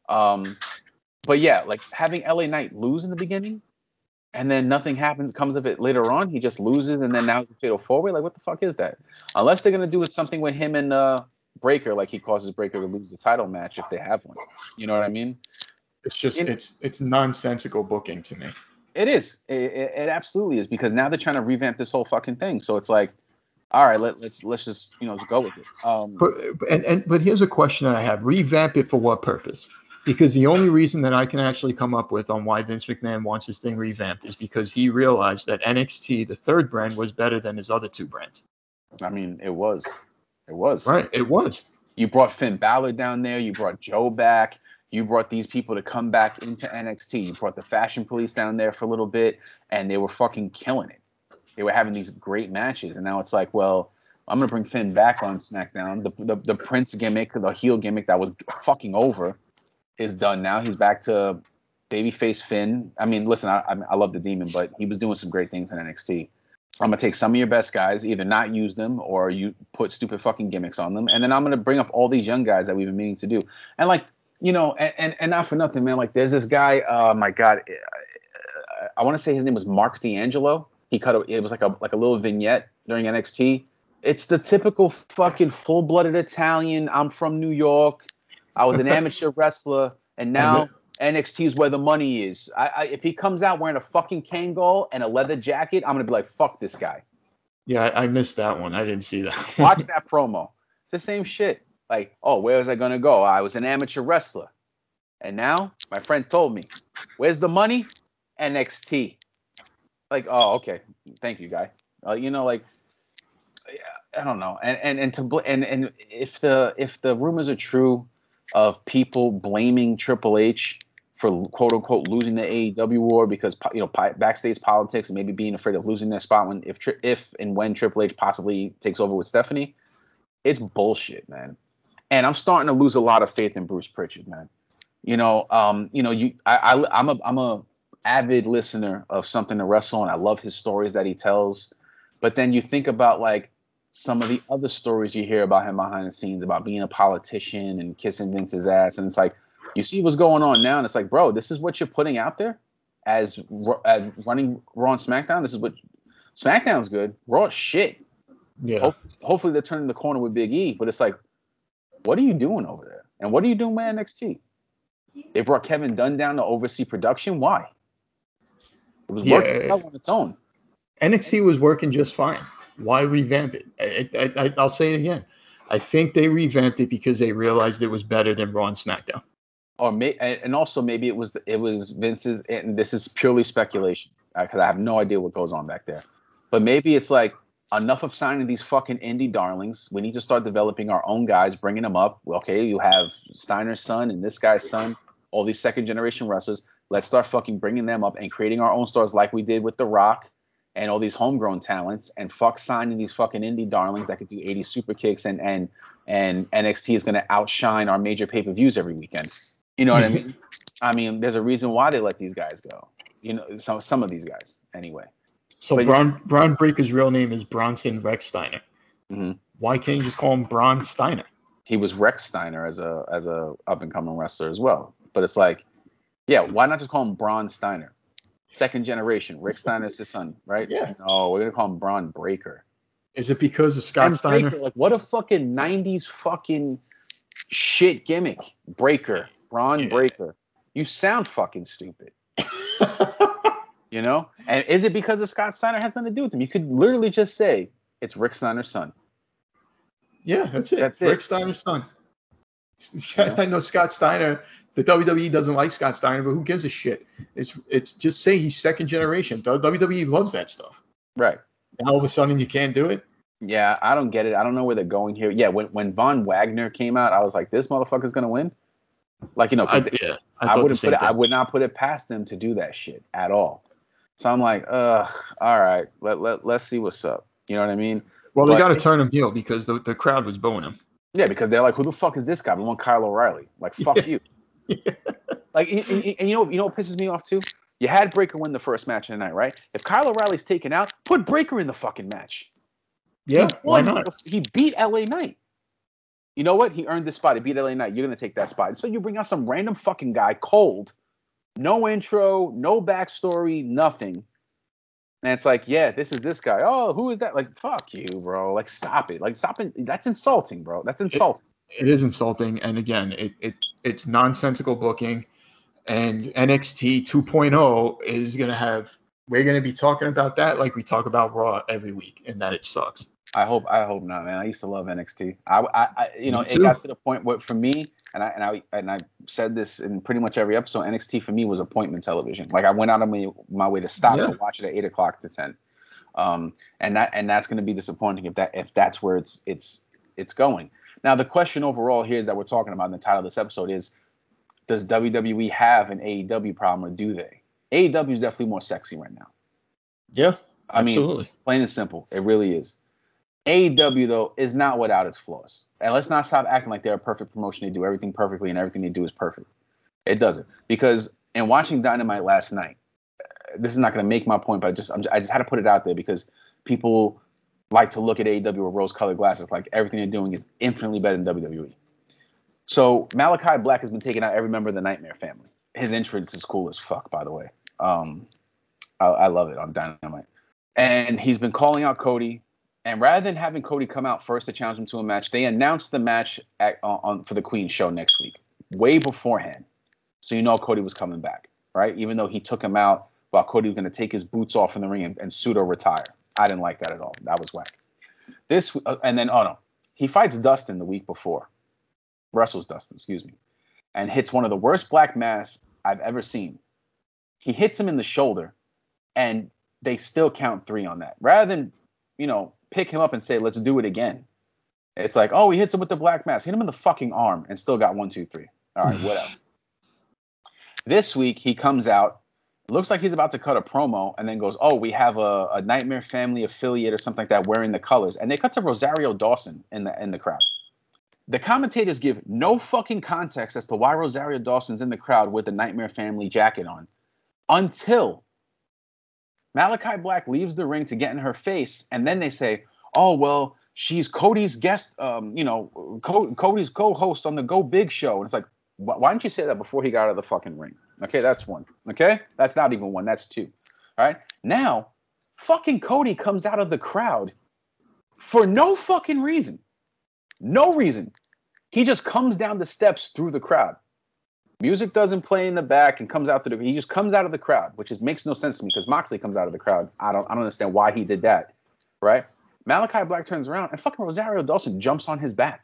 But yeah, like having LA Knight lose in the beginning, and then nothing comes of it later on. He just loses, and then now it's a fatal four-way. Like what the fuck is that? Unless they're gonna do it something with him and Breaker, like he causes Breaker to lose the title match if they have one. You know what I mean? It's just it's nonsensical booking to me. It is. It absolutely is, because now they're trying to revamp this whole fucking thing. So it's like, all right, let's just just go with it. But here's a question that I have: revamp it for what purpose? Because the only reason that I can actually come up with on why Vince McMahon wants this thing revamped is because he realized that NXT, the third brand, was better than his other two brands. I mean, it was. Right, it was. You brought Finn Balor down there. You brought Joe back. You brought these people to come back into NXT. You brought the Fashion Police down there for a little bit, and they were fucking killing it. They were having these great matches, and now it's like, well, I'm gonna bring Finn back on SmackDown. The Prince gimmick, the heel gimmick that was fucking over, is done now. He's back to babyface Finn. I mean, listen, I love the Demon, but he was doing some great things in NXT. I'm gonna take some of your best guys, either not use them or you put stupid fucking gimmicks on them, and then I'm gonna bring up all these young guys that we've been meaning to do. And like, and not for nothing, man. Like, there's this guy. Oh my God, I want to say his name was Mark D'Angelo. It was like a little vignette during NXT. It's the typical fucking full-blooded Italian. I'm from New York. I was an amateur wrestler, and now NXT is where the money is. If he comes out wearing a fucking Kangol and a leather jacket, I'm gonna be like, fuck this guy. Yeah, I missed that one. I didn't see that. Watch that promo. It's the same shit. Like, oh, where was I gonna go? I was an amateur wrestler, and now my friend told me, where's the money? NXT. Like, oh, okay, thank you, guy. Like, I don't know. And if the rumors are true of people blaming Triple H for quote unquote losing the AEW war because backstage politics and maybe being afraid of losing their spot if and when Triple H possibly takes over with Stephanie, it's bullshit, man. And I'm starting to lose a lot of faith in Bruce Pritchard, man. I'm a avid listener of Something to Wrestle, and I love his stories that he tells. But then you think about like some of the other stories you hear about him behind the scenes, about being a politician and kissing Vince's ass, and it's like, you see what's going on now, and it's like, bro, this is what you're putting out there as running Raw and SmackDown. This is what SmackDown's good. Raw is shit. Yeah. Hopefully they're turning the corner with Big E, but it's like, what are you doing over there? And what are you doing with NXT? They brought Kevin Dunn down to oversee production. Why? It was working well on its own. NXT was working just fine. Why revamp it? I'll say it again. I think they revamped it because they realized it was better than Raw and SmackDown. And also maybe it was Vince's, and this is purely speculation because I have no idea what goes on back there. But maybe it's like, enough of signing these fucking indie darlings. We need to start developing our own guys, bringing them up. Okay, you have Steiner's son and this guy's son, all these second generation wrestlers. Let's start fucking bringing them up and creating our own stars like we did with The Rock and all these homegrown talents, and fuck signing these fucking indie darlings that could do 80 super kicks, and NXT is going to outshine our major pay-per-views every weekend. You know what I mean? I mean, there's a reason why they let these guys go. Some of these guys anyway. So Braun Breaker's real name is Bronson Rex Steiner. Mm-hmm. Why can't you just call him Braun Steiner? He was Rex Steiner as a up and coming wrestler as well. But it's like, yeah, why not just call him Braun Steiner? Second generation. Rick Steiner's his son, right? Yeah. No, we're gonna call him Braun Breaker. Is it because of Scott Steiner? Breaker, like, what a fucking 90s fucking shit gimmick. Breaker. Braun Breaker. You sound fucking stupid. And is it because of Scott Steiner? It has nothing to do with him. You could literally just say it's Rick Steiner's son. Yeah, that's it. Rick Steiner's son. I know Scott Steiner. The WWE doesn't like Scott Steiner, but who gives a shit? It's just say he's second generation. WWE loves that stuff. Right. Now all of a sudden you can't do it? Yeah, I don't get it. I don't know where they're going here. Yeah, when Von Wagner came out, I was like, this motherfucker's gonna win. Like, I would not put it past them to do that shit at all. So I'm like, all right, let's see what's up. You know what I mean? Well, they got to turn him heel because the crowd was booing him. Yeah, because they're like, who the fuck is this guy? We want Kyle O'Reilly. Like, fuck you. Like, and you know what pisses me off too? You had Breakker win the first match of the night, right? If Kyle O'Reilly's taken out, put Breakker in the fucking match. Yeah, why not? He beat LA Knight. You know what? He earned this spot. He beat LA Knight. You're going to take that spot. So you bring out some random fucking guy, cold, no intro, no backstory, nothing. And it's like, yeah, this is this guy. Oh, who is that? Like, fuck you, bro. Like, stop it. Like, stop it. That's insulting, bro. That's insulting. It is insulting. And again, it's nonsensical booking. And NXT 2.0 is going to have, we're going to be talking about that like we talk about Raw every week, and that it sucks. I hope not, man. I used to love NXT. It got to the point where for me, and I said this in pretty much every episode, NXT for me was appointment television. Like I went out of my way to stop to watch it at 8 o'clock to 10. And that's going to be disappointing if that's where it's going. Now the question overall here is that we're talking about in the title of this episode is, does WWE have an AEW problem, or do they? AEW is definitely more sexy right now. Yeah, absolutely. I mean, plain and simple, it really is. AEW, though, is not without its flaws. And let's not stop acting like they're a perfect promotion. They do everything perfectly, and everything they do is perfect. It doesn't. Because in watching Dynamite last night, this is not going to make my point, but I just had to put it out there because people like to look at AEW with rose-colored glasses, like everything they're doing is infinitely better than WWE. So Malachi Black has been taking out every member of the Nightmare family. His entrance is cool as fuck, by the way. I love it on Dynamite. And he's been calling out Cody. And rather than having Cody come out first to challenge him to a match, they announced the match for the Queen show next week, way beforehand. So you know Cody was coming back, right? Even though he took him out while Cody was going to take his boots off in the ring and pseudo retire. I didn't like that at all. That was whack. He fights Dustin the week before. Wrestles Dustin, excuse me. And hits one of the worst black masks I've ever seen. He hits him in the shoulder, and they still count 3 on that. Rather than, pick him up and say, let's do it again. It's like, oh, he hits him with the black mask. Hit him in the fucking arm and still got 1, 2, 3. All right, whatever. This week, he comes out. Looks like he's about to cut a promo and then goes, oh, we have a Nightmare Family affiliate or something like that wearing the colors. And they cut to Rosario Dawson in the crowd. The commentators give no fucking context as to why Rosario Dawson's in the crowd with the Nightmare Family jacket on until Malachi Black leaves the ring to get in her face. And then they say, oh, well, she's Cody's guest, Cody's co-host on the Go Big show. And it's like, why didn't you say that before he got out of the fucking ring? Okay, that's 1. Okay, that's not even 1. That's 2. All right, now fucking Cody comes out of the crowd for no fucking reason. No reason. He just comes down the steps through the crowd. Music doesn't play in the back and comes out he just comes out of the crowd, which makes no sense to me because Moxley comes out of the crowd. I don't understand why he did that, right? Malachi Black turns around and fucking Rosario Dawson jumps on his back.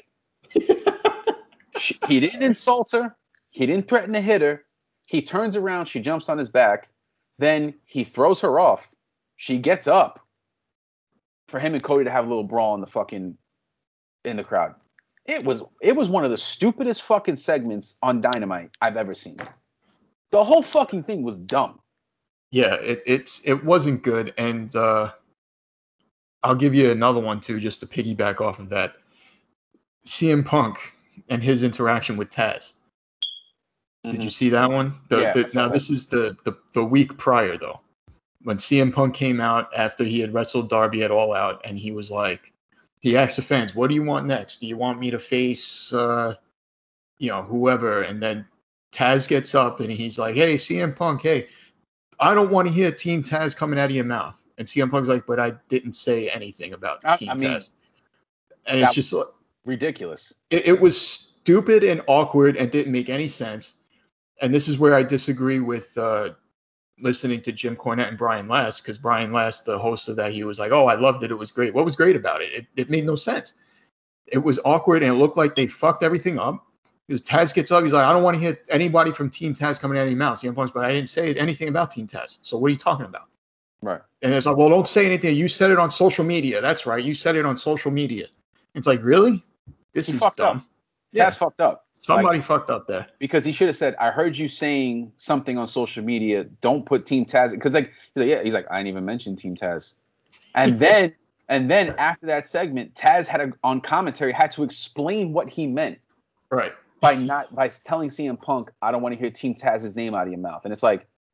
He didn't insult her. He didn't threaten to hit her. He turns around. She jumps on his back. Then he throws her off. She gets up for him and Cody to have a little brawl in the crowd. It was one of the stupidest fucking segments on Dynamite I've ever seen. The whole fucking thing was dumb. Yeah, it wasn't good. And I'll give you another one too, just to piggyback off of that. CM Punk and his interaction with Taz. Did you see that one? This is the week prior though, when CM Punk came out after he had wrestled Darby at All Out, and he was like, he asked the fans, "What do you want next? Do you want me to face, whoever?" And then Taz gets up and he's like, "Hey, CM Punk, hey, I don't want to hear Team Taz coming out of your mouth." And CM Punk's like, "But I didn't say anything about Team Taz." And it's just like ridiculous. It was stupid and awkward and didn't make any sense. And this is where I disagree with listening to Jim Cornette and Brian Last, because Brian Last, the host of that, he was like, "Oh, I loved it. It was great." What was great about it? It made no sense. It was awkward, and it looked like they fucked everything up. Because Taz gets up, he's like, "I don't want to hear anybody from Team Taz coming out of your mouth." CM Punk's, "But I didn't say anything about Team Taz. So what are you talking about?" Right. And it's like, "Well, don't say anything. You said it on social media." That's right. You said it on social media. It's like, really? This is dumb. Taz fucked up. Somebody fucked up there. Because he should have said, "I heard you saying something on social media. Don't put Team Taz." Because he's like, "I didn't even mention Team Taz." And then after that segment, Taz on commentary had to explain what he meant. Right. By telling CM Punk, "I don't want to hear Team Taz's name out of your mouth." And it's like,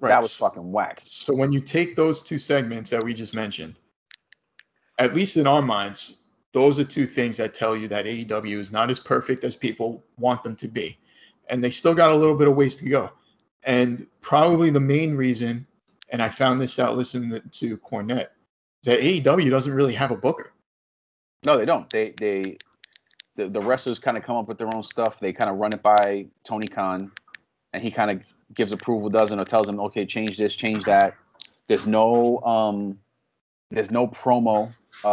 Right. That was fucking whack. So when you take those two segments that we just mentioned, at least in our minds, those are two things that tell you that AEW is not as perfect as people want them to be. And they still got a little bit of ways to go. And probably the main reason, and I found this out listening to Cornette, is that AEW doesn't really have a booker. No, they don't. The wrestlers kind of come up with their own stuff. They kind of run it by Tony Khan, and he kind of gives approval, doesn't, or tells them, okay, change this, change that. There's no promo,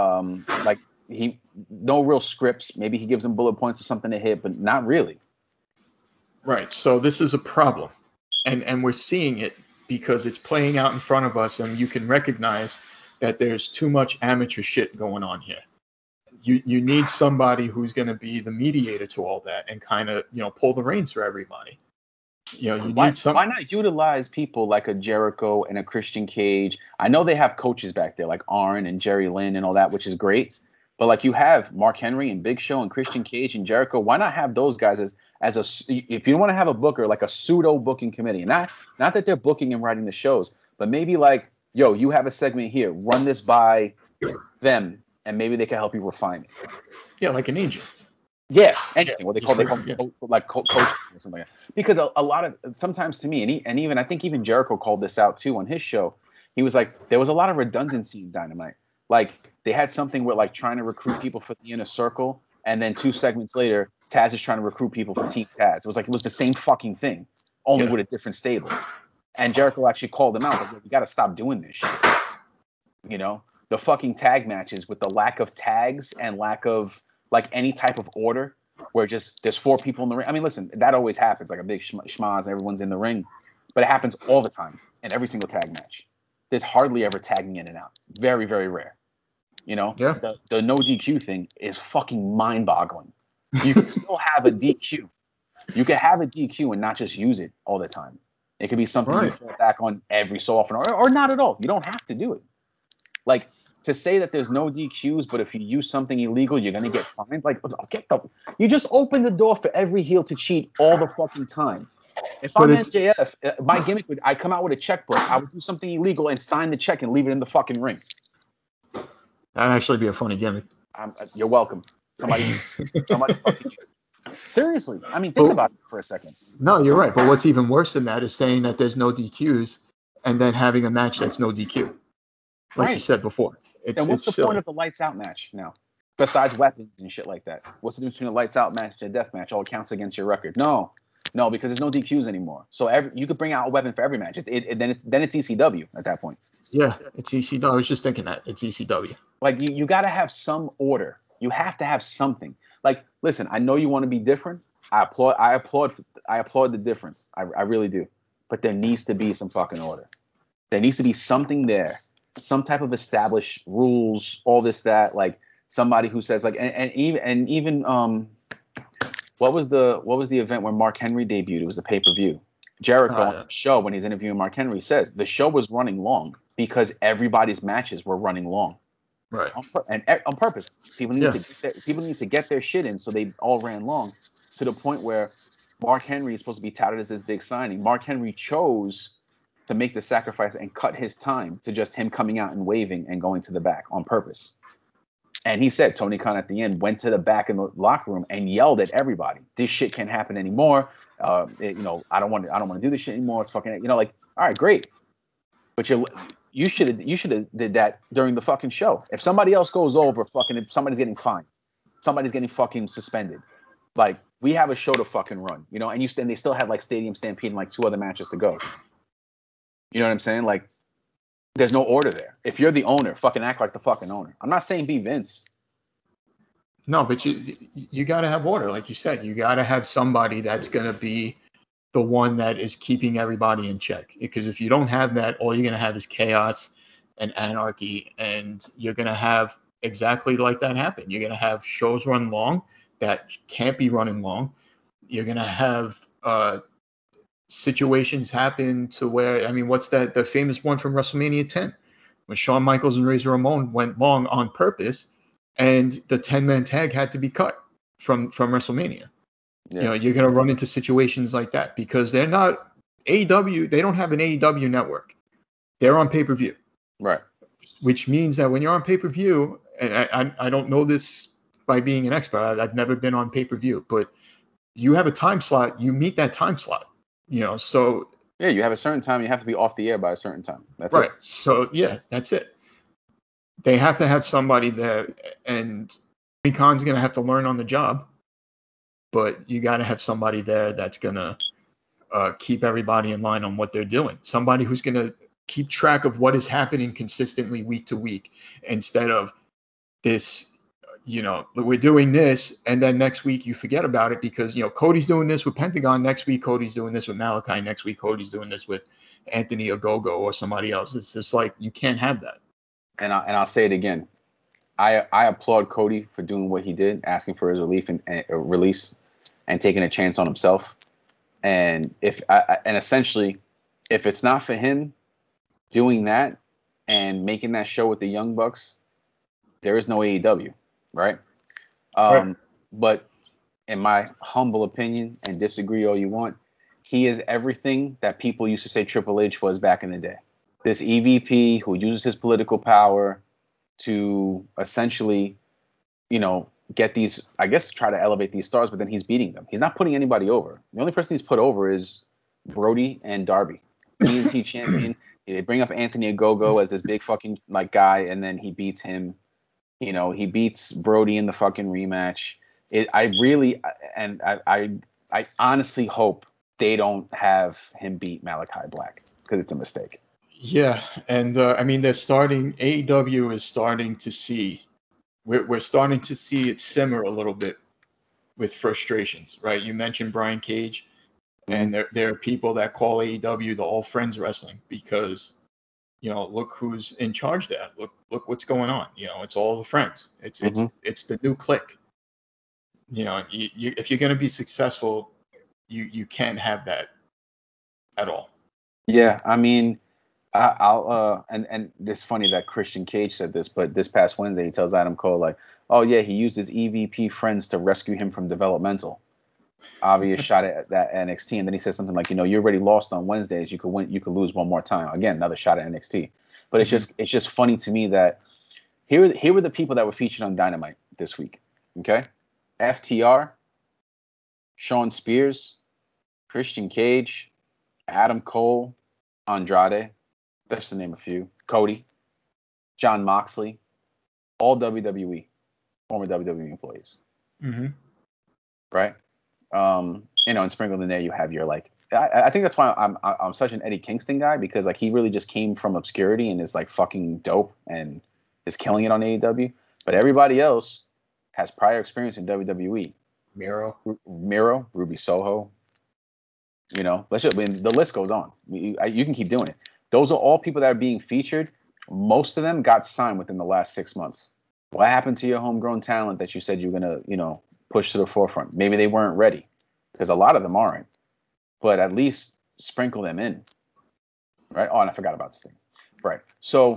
no real scripts. Maybe he gives them bullet points of something to hit, but not really. Right. So this is a problem, and we're seeing it because it's playing out in front of us, and you can recognize that there's too much amateur shit going on here. You need somebody who's going to be the mediator to all that and kind of, pull the reins for everybody. Why not utilize people like a Jericho and a Christian Cage? I know they have coaches back there like Arn and Jerry Lynn and all that, which is great. But like you have Mark Henry and Big Show and Christian Cage and Jericho. Why not have those guys as if you want to have a booker, like a pseudo booking committee? Not that they're booking and writing the shows, but maybe like, yo, you have a segment here, run this by them, and maybe they can help you refine it. Yeah, like an agent. Yeah, anything. What they call coach or something like that. Because a lot of sometimes to me, and even I think even Jericho called this out too on his show. He was like, there was a lot of redundancy in Dynamite. Like they had something where like trying to recruit people for the Inner Circle, and then 2 segments later, Taz is trying to recruit people for Team Taz. It was the same fucking thing, only with a different stable. And Jericho actually called them out. Like, you got to stop doing this shit. The fucking tag matches with the lack of tags and lack of like any type of order, where just there's 4 people in the ring. I mean, listen, that always happens, like a big schmaz, everyone's in the ring, but it happens all the time in every single tag match. There's hardly ever tagging in and out. Very, very rare. The no DQ thing is fucking mind-boggling. You can still have a DQ. You can have a DQ and not just use it all the time. It could be something you fall back on every so often, or not at all. You don't have to do it. Like, to say that there's no DQs, but if you use something illegal, you're going to get fined. Like, you just open the door for every heel to cheat all the fucking time. If I'm MJF, my gimmick would, I'd come out with a checkbook. I would do something illegal and sign the check and leave it in the fucking ring. That'd actually be a funny gimmick. You're welcome. Somebody fucking use it. Seriously. I mean, think about it for a second. No, you're right. But what's even worse than that is saying that there's no DQs and then having a match that's no DQ. Like you said before. Then what's the point of the lights out match now? Besides weapons and shit like that. What's the difference between a lights out match and a death match? All counts against your record. No, because there's no DQs anymore. So you could bring out a weapon for every match. Then it's ECW at that point. Yeah, it's ECW. I was just thinking that. It's ECW. Like you got to have some order. You have to have something. Like, listen, I know you want to be different. I applaud the difference. I really do. But there needs to be some fucking order. There needs to be something there. Some type of established rules, all this, that, like somebody who says like, and even what was the event where Mark Henry debuted? It was the pay-per-view. Jericho on the show, when he's interviewing Mark Henry, says the show was running long because everybody's matches were running long. Right. On purpose. People need to get their shit in, so they all ran long to the point where Mark Henry is supposed to be touted as this big signing. Mark Henry chose to make the sacrifice and cut his time to just him coming out and waving and going to the back on purpose. And he said Tony Khan at the end went to the back in the locker room and yelled at everybody, "This shit can't happen anymore. I don't want to do this shit anymore. It's fucking, all right, great. But you should have did that during the fucking show. If somebody else goes over, if somebody's getting fined, somebody's getting fucking suspended. Like, we have a show to fucking run, and they still had like Stadium Stampede and like 2 other matches to go. You know what I'm saying? Like, there's no order there. If you're the owner, fucking act like the fucking owner. I'm not saying be Vince. No, but you got to have order. Like you said, you got to have somebody that's going to be the one that is keeping everybody in check. Because if you don't have that, all you're going to have is chaos and anarchy. And you're going to have exactly like that happen. You're going to have shows run long that can't be running long. You're going to have situations happen to where, I mean, what's that? The famous one from WrestleMania 10, when Shawn Michaels and Razor Ramon went long on purpose, and the 10-man tag had to be cut from WrestleMania. Yeah. You're going to run into situations like that because they're not AEW, they don't have an AEW network. They're on pay-per-view. Right. Which means that when you're on pay-per-view, and I don't know this by being an expert, I've never been on pay-per-view, but you have a time slot, you meet that time slot, so. Yeah, you have a certain time, you have to be off the air by a certain time. That's right. it. So, yeah, that's it. They have to have somebody there, and Tony Khan's going to have to learn on the job, but you got to have somebody there that's going to keep everybody in line on what they're doing. Somebody who's going to keep track of what is happening consistently week to week, instead of this, we're doing this, and then next week you forget about it because, Cody's doing this with Pentagon, next week Cody's doing this with Malachi, next week Cody's doing this with Anthony Ogogo or somebody else. It's just like, you can't have that. And I'll say it again. I applaud Cody for doing what he did, asking for his release and taking a chance on himself. And essentially, if it's not for him doing that and making that show with the Young Bucks, there is no AEW, right? Right. But in my humble opinion, and disagree all you want, he is everything that people used to say Triple H was back in the day. This EVP who uses his political power to essentially, get these, I guess, try to elevate these stars, but then he's beating them. He's not putting anybody over. The only person he's put over is Brody and Darby. TNT champion. They bring up Anthony Ogogo as this big fucking guy, and then he beats him. He beats Brody in the fucking rematch. I honestly hope they don't have him beat Malachi Black because it's a mistake. Yeah, and AEW is starting to see, we're starting to see it simmer a little bit with frustrations, right? You mentioned Brian Cage, and there are people that call AEW the All Friends Wrestling because, look who's in charge there. Look what's going on. It's all the friends. It's the new clique. If you're going to be successful, you can't have that at all. Yeah, I mean, I'll and it's funny that Christian Cage said this, but this past Wednesday he tells Adam Cole oh yeah, he used his EVP friends to rescue him from developmental. Obvious shot at that NXT, and then he said something like, you already lost on Wednesdays, you could lose one more time. Again, another shot at NXT. But it's just funny to me that here were the people that were featured on Dynamite this week. Okay, FTR, Shawn Spears, Christian Cage, Adam Cole, Andrade. Just to name a few. Cody, Jon Moxley, all WWE, former WWE employees. Mm-hmm. Right? And sprinkled in there you have your I think that's why I'm such an Eddie Kingston guy, because he really just came from obscurity and is fucking dope and is killing it on AEW. But everybody else has prior experience in WWE. Miro, Ruby Soho. The list goes on. You can keep doing it. Those are all people that are being featured. Most of them got signed within the last 6 months. What happened to your homegrown talent that you said you were going to, push to the forefront? Maybe they weren't ready, because a lot of them aren't. But at least sprinkle them in. Right? Oh, and I forgot about Sting. Right. So,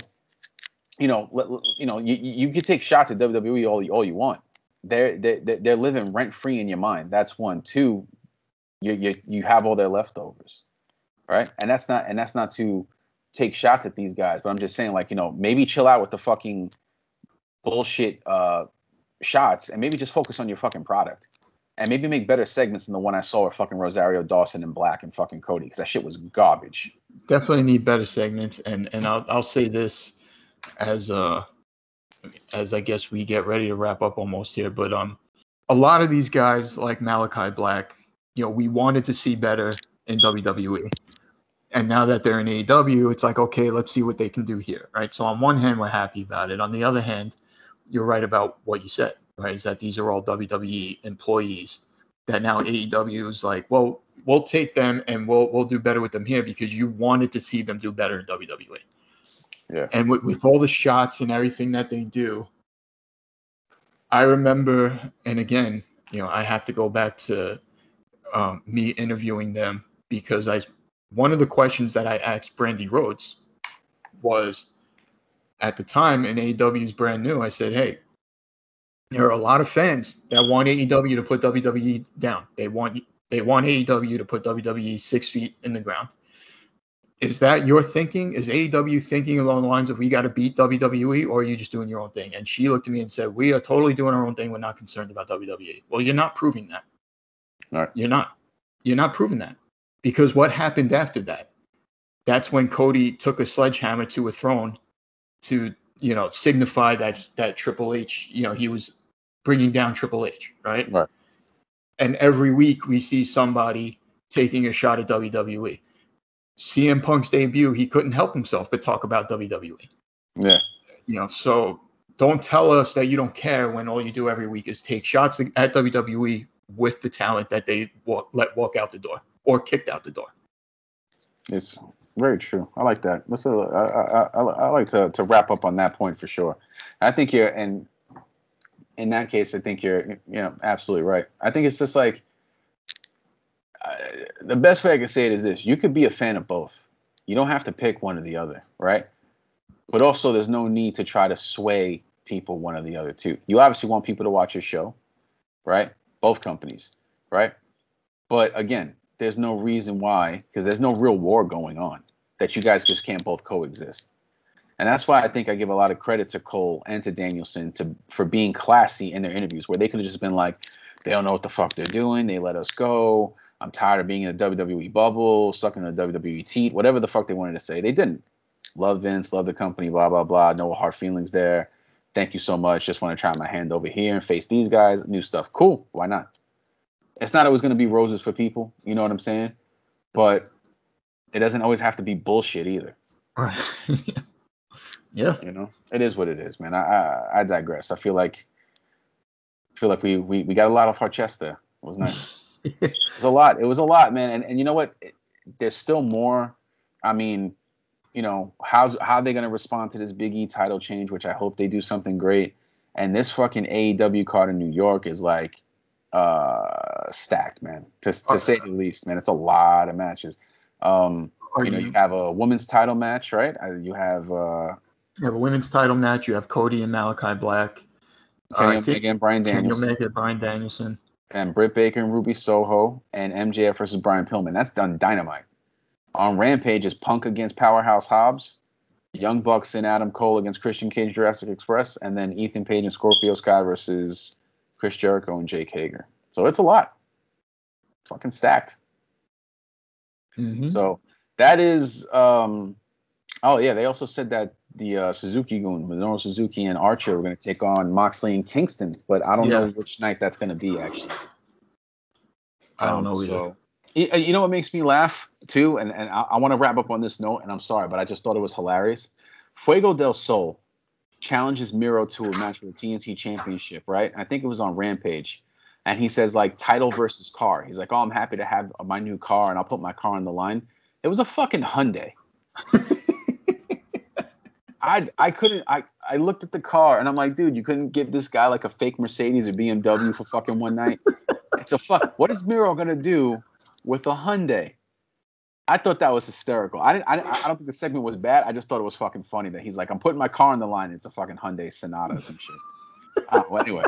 you could take shots at WWE all you want. They're living rent free in your mind. That's one. Two, you have all their leftovers. Right? And that's not to take shots at these guys, but I'm just saying, maybe chill out with the fucking bullshit shots and maybe just focus on your fucking product, and maybe make better segments than the one I saw with fucking Rosario Dawson and Black and fucking Cody, because that shit was garbage. Definitely need better segments, and I'll say this as I guess we get ready to wrap up almost here, but a lot of these guys like Malachi Black, we wanted to see better in WWE. And now that they're in AEW, it's okay, let's see what they can do here, right? So on one hand, we're happy about it. On the other hand, you're right about what you said, right? Is that these are all WWE employees that now AEW is well, we'll take them and we'll do better with them here because you wanted to see them do better in WWE. Yeah. And with all the shots and everything that they do, I remember, and again, I have to go back to me interviewing them, because one of the questions that I asked Brandy Rhodes was, at the time, and AEW is brand new, I said, hey, there are a lot of fans that want AEW to put WWE down. They want They want AEW to put WWE 6 feet in the ground. Is that your thinking? Is AEW thinking along the lines of we got to beat WWE, or are you just doing your own thing? And she looked at me and said, we are totally doing our own thing. We're not concerned about WWE. Well, you're not proving that. All right. You're not proving that. Because what happened after that? That's when Cody took a sledgehammer to a throne to, signify that Triple H, he was bringing down Triple H, right? Right. And every week we see somebody taking a shot at WWE. CM Punk's debut, he couldn't help himself but talk about WWE. Yeah. So don't tell us that you don't care when all you do every week is take shots at WWE with the talent that they let walk out the door or kicked out the door. It's very true. I like that. I like to wrap up on that point for sure. I think you're, and in that case, I think you're, absolutely right. I think it's just like, the best way I can say it is this: you could be a fan of both. You don't have to pick one or the other, right? But also, there's no need to try to sway people one or the other too. You obviously want people to watch your show, right? Both companies, right? But again, there's no reason why, because there's no real war going on, that you guys just can't both coexist. And that's why I think I give a lot of credit to Cole and to Danielson for being classy in their interviews, where they could have just been like, they don't know what the fuck they're doing. They let us go. I'm tired of being in a WWE bubble, stuck in a WWE teat, whatever the fuck they wanted to say. They didn't. Love Vince, love the company, blah, blah, blah. No hard feelings there. Thank you so much. Just want to try my hand over here and face these guys. New stuff. Cool. Why not? It's not always going to be roses for people. You know what I'm saying? But it doesn't always have to be bullshit either. Right. Yeah. It is what it is, man. I digress. I feel like we got a lot off our chest there. It was nice. It was a lot, man. And you know what? There's still more. I mean, how are they going to respond to this Big E title change, which I hope they do something great. And this fucking AEW card in New York is like stacked, man, to say the least, man. It's a lot of matches. You have a women's title match, right? You have a women's title match. You have Cody and Malachi Black. Kenny Omega and Bryan Danielson. And Britt Baker and Ruby Soho, and MJF versus Brian Pillman. That's done Dynamite. On Rampage is Punk against Powerhouse Hobbs, Young Bucks and Adam Cole against Christian Cage, Jurassic Express, and then Ethan Page and Scorpio Sky versus Chris Jericho and Jake Hager. So it's a lot. Fucking stacked. Mm-hmm. So that is, they also said that the Suzuki Gun, Minoru Suzuki and Archer were going to take on Moxley and Kingston, but I don't know which night that's going to be, actually. I don't know either. So, you know what makes me laugh, too? And I want to wrap up on this note, and I'm sorry, but I just thought it was hilarious. Fuego del Sol challenges Miro to a match for the TNT Championship, right? I think it was on Rampage. And he says, like, title versus car. He's like, I'm happy to have my new car, and I'll put my car on the line. It was a fucking Hyundai. I looked at the car and I'm like, dude, you couldn't give this guy like a fake Mercedes or BMW for fucking one night. What is Miro gonna do with a Hyundai? I thought that was hysterical. I don't think the segment was bad. I just thought it was fucking funny that he's like, I'm putting my car on the line. It's a fucking Hyundai Sonata or some shit. Anyway,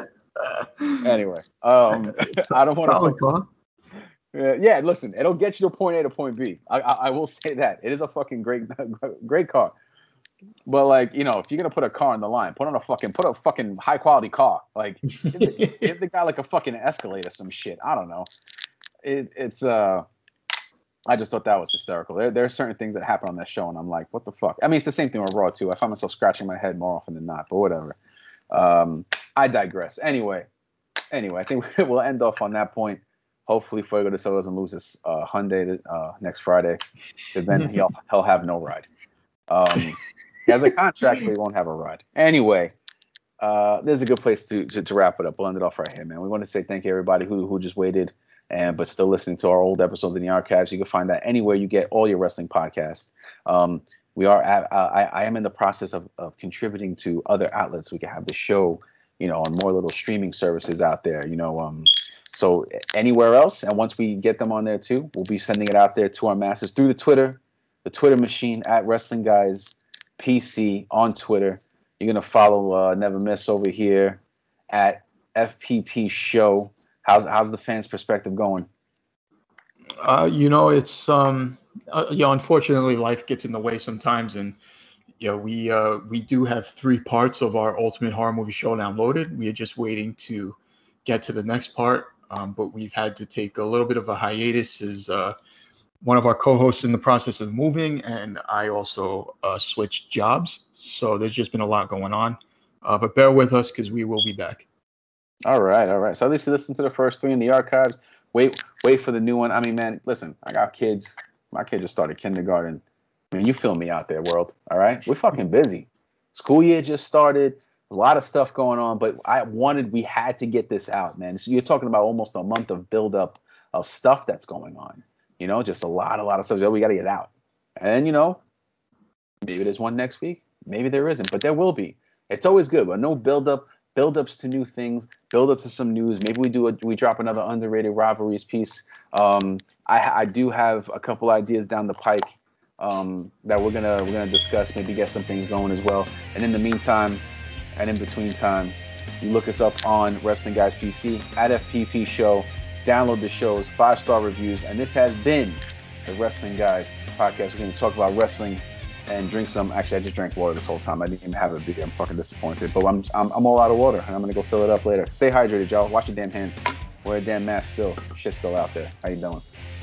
I don't want to. Yeah, listen, it'll get you to point A to point B. I will say that it is a fucking great car. But like, if you're gonna put a car on the line, put a fucking high quality car. Like, give the guy like a fucking Escalade or some shit. I don't know. I just thought that was hysterical. There are certain things that happen on that show, and I'm like, what the fuck? I mean, it's the same thing with Raw too. I find myself scratching my head more often than not, but whatever. I digress. Anyway, I think we'll end off on that point. Hopefully, Fuego del Sol doesn't lose his Hyundai next Friday, because then he'll have no ride. He has a contract, but he won't have a ride. Anyway, there's a good place to wrap it up. We'll end it off right here, man. We want to say thank you, everybody who just waited but still listening to our old episodes in the archives. You can find that anywhere you get all your wrestling podcasts. I am in the process of contributing to other outlets. We can have the show, on more little streaming services out there, so anywhere else. And once we get them on there too, we'll be sending it out there to our masses through the Twitter machine at Wrestling Guys PC on Twitter. You're going to follow Never Miss over here at FPP Show. How's the fans' perspective going? It's unfortunately life gets in the way sometimes, and we do have 3 parts of our Ultimate Horror Movie Showdown loaded. We are just waiting to get to the next part, but we've had to take a little bit of a hiatus as one of our co-hosts in the process of moving, and I also switched jobs. So there's just been a lot going on, but bear with us because we will be back. All right, all right. So at least you listen to the first 3 in the archives. Wait for the new one. I mean, man, listen, I got kids. My kid just started kindergarten. I mean, you feel me out there, world. All right, we're fucking busy. School year just started. A lot of stuff going on, but we had to get this out, man. So you're talking about almost a month of buildup of stuff that's going on. Just a lot of stuff that we got to get out. And maybe there's one next week, maybe there isn't, but there will be. It's always good, but no buildups to new things, buildups to some news. Maybe we drop another underrated rivalries piece. I do have a couple ideas down the pike that we're gonna discuss. Maybe get some things going as well. And in the meantime, and in between time, you look us up on Wrestling Guys PC at FPP Show. Download the shows, 5-star reviews, and this has been the Wrestling Guys podcast. We're going to talk about wrestling and drink some. Actually, I just drank water this whole time. I didn't even have a beer. I'm fucking disappointed, but I'm all out of water, and I'm going to go fill it up later. Stay hydrated, y'all. Wash your damn hands. Wear a damn mask still. Shit's still out there. How you doing?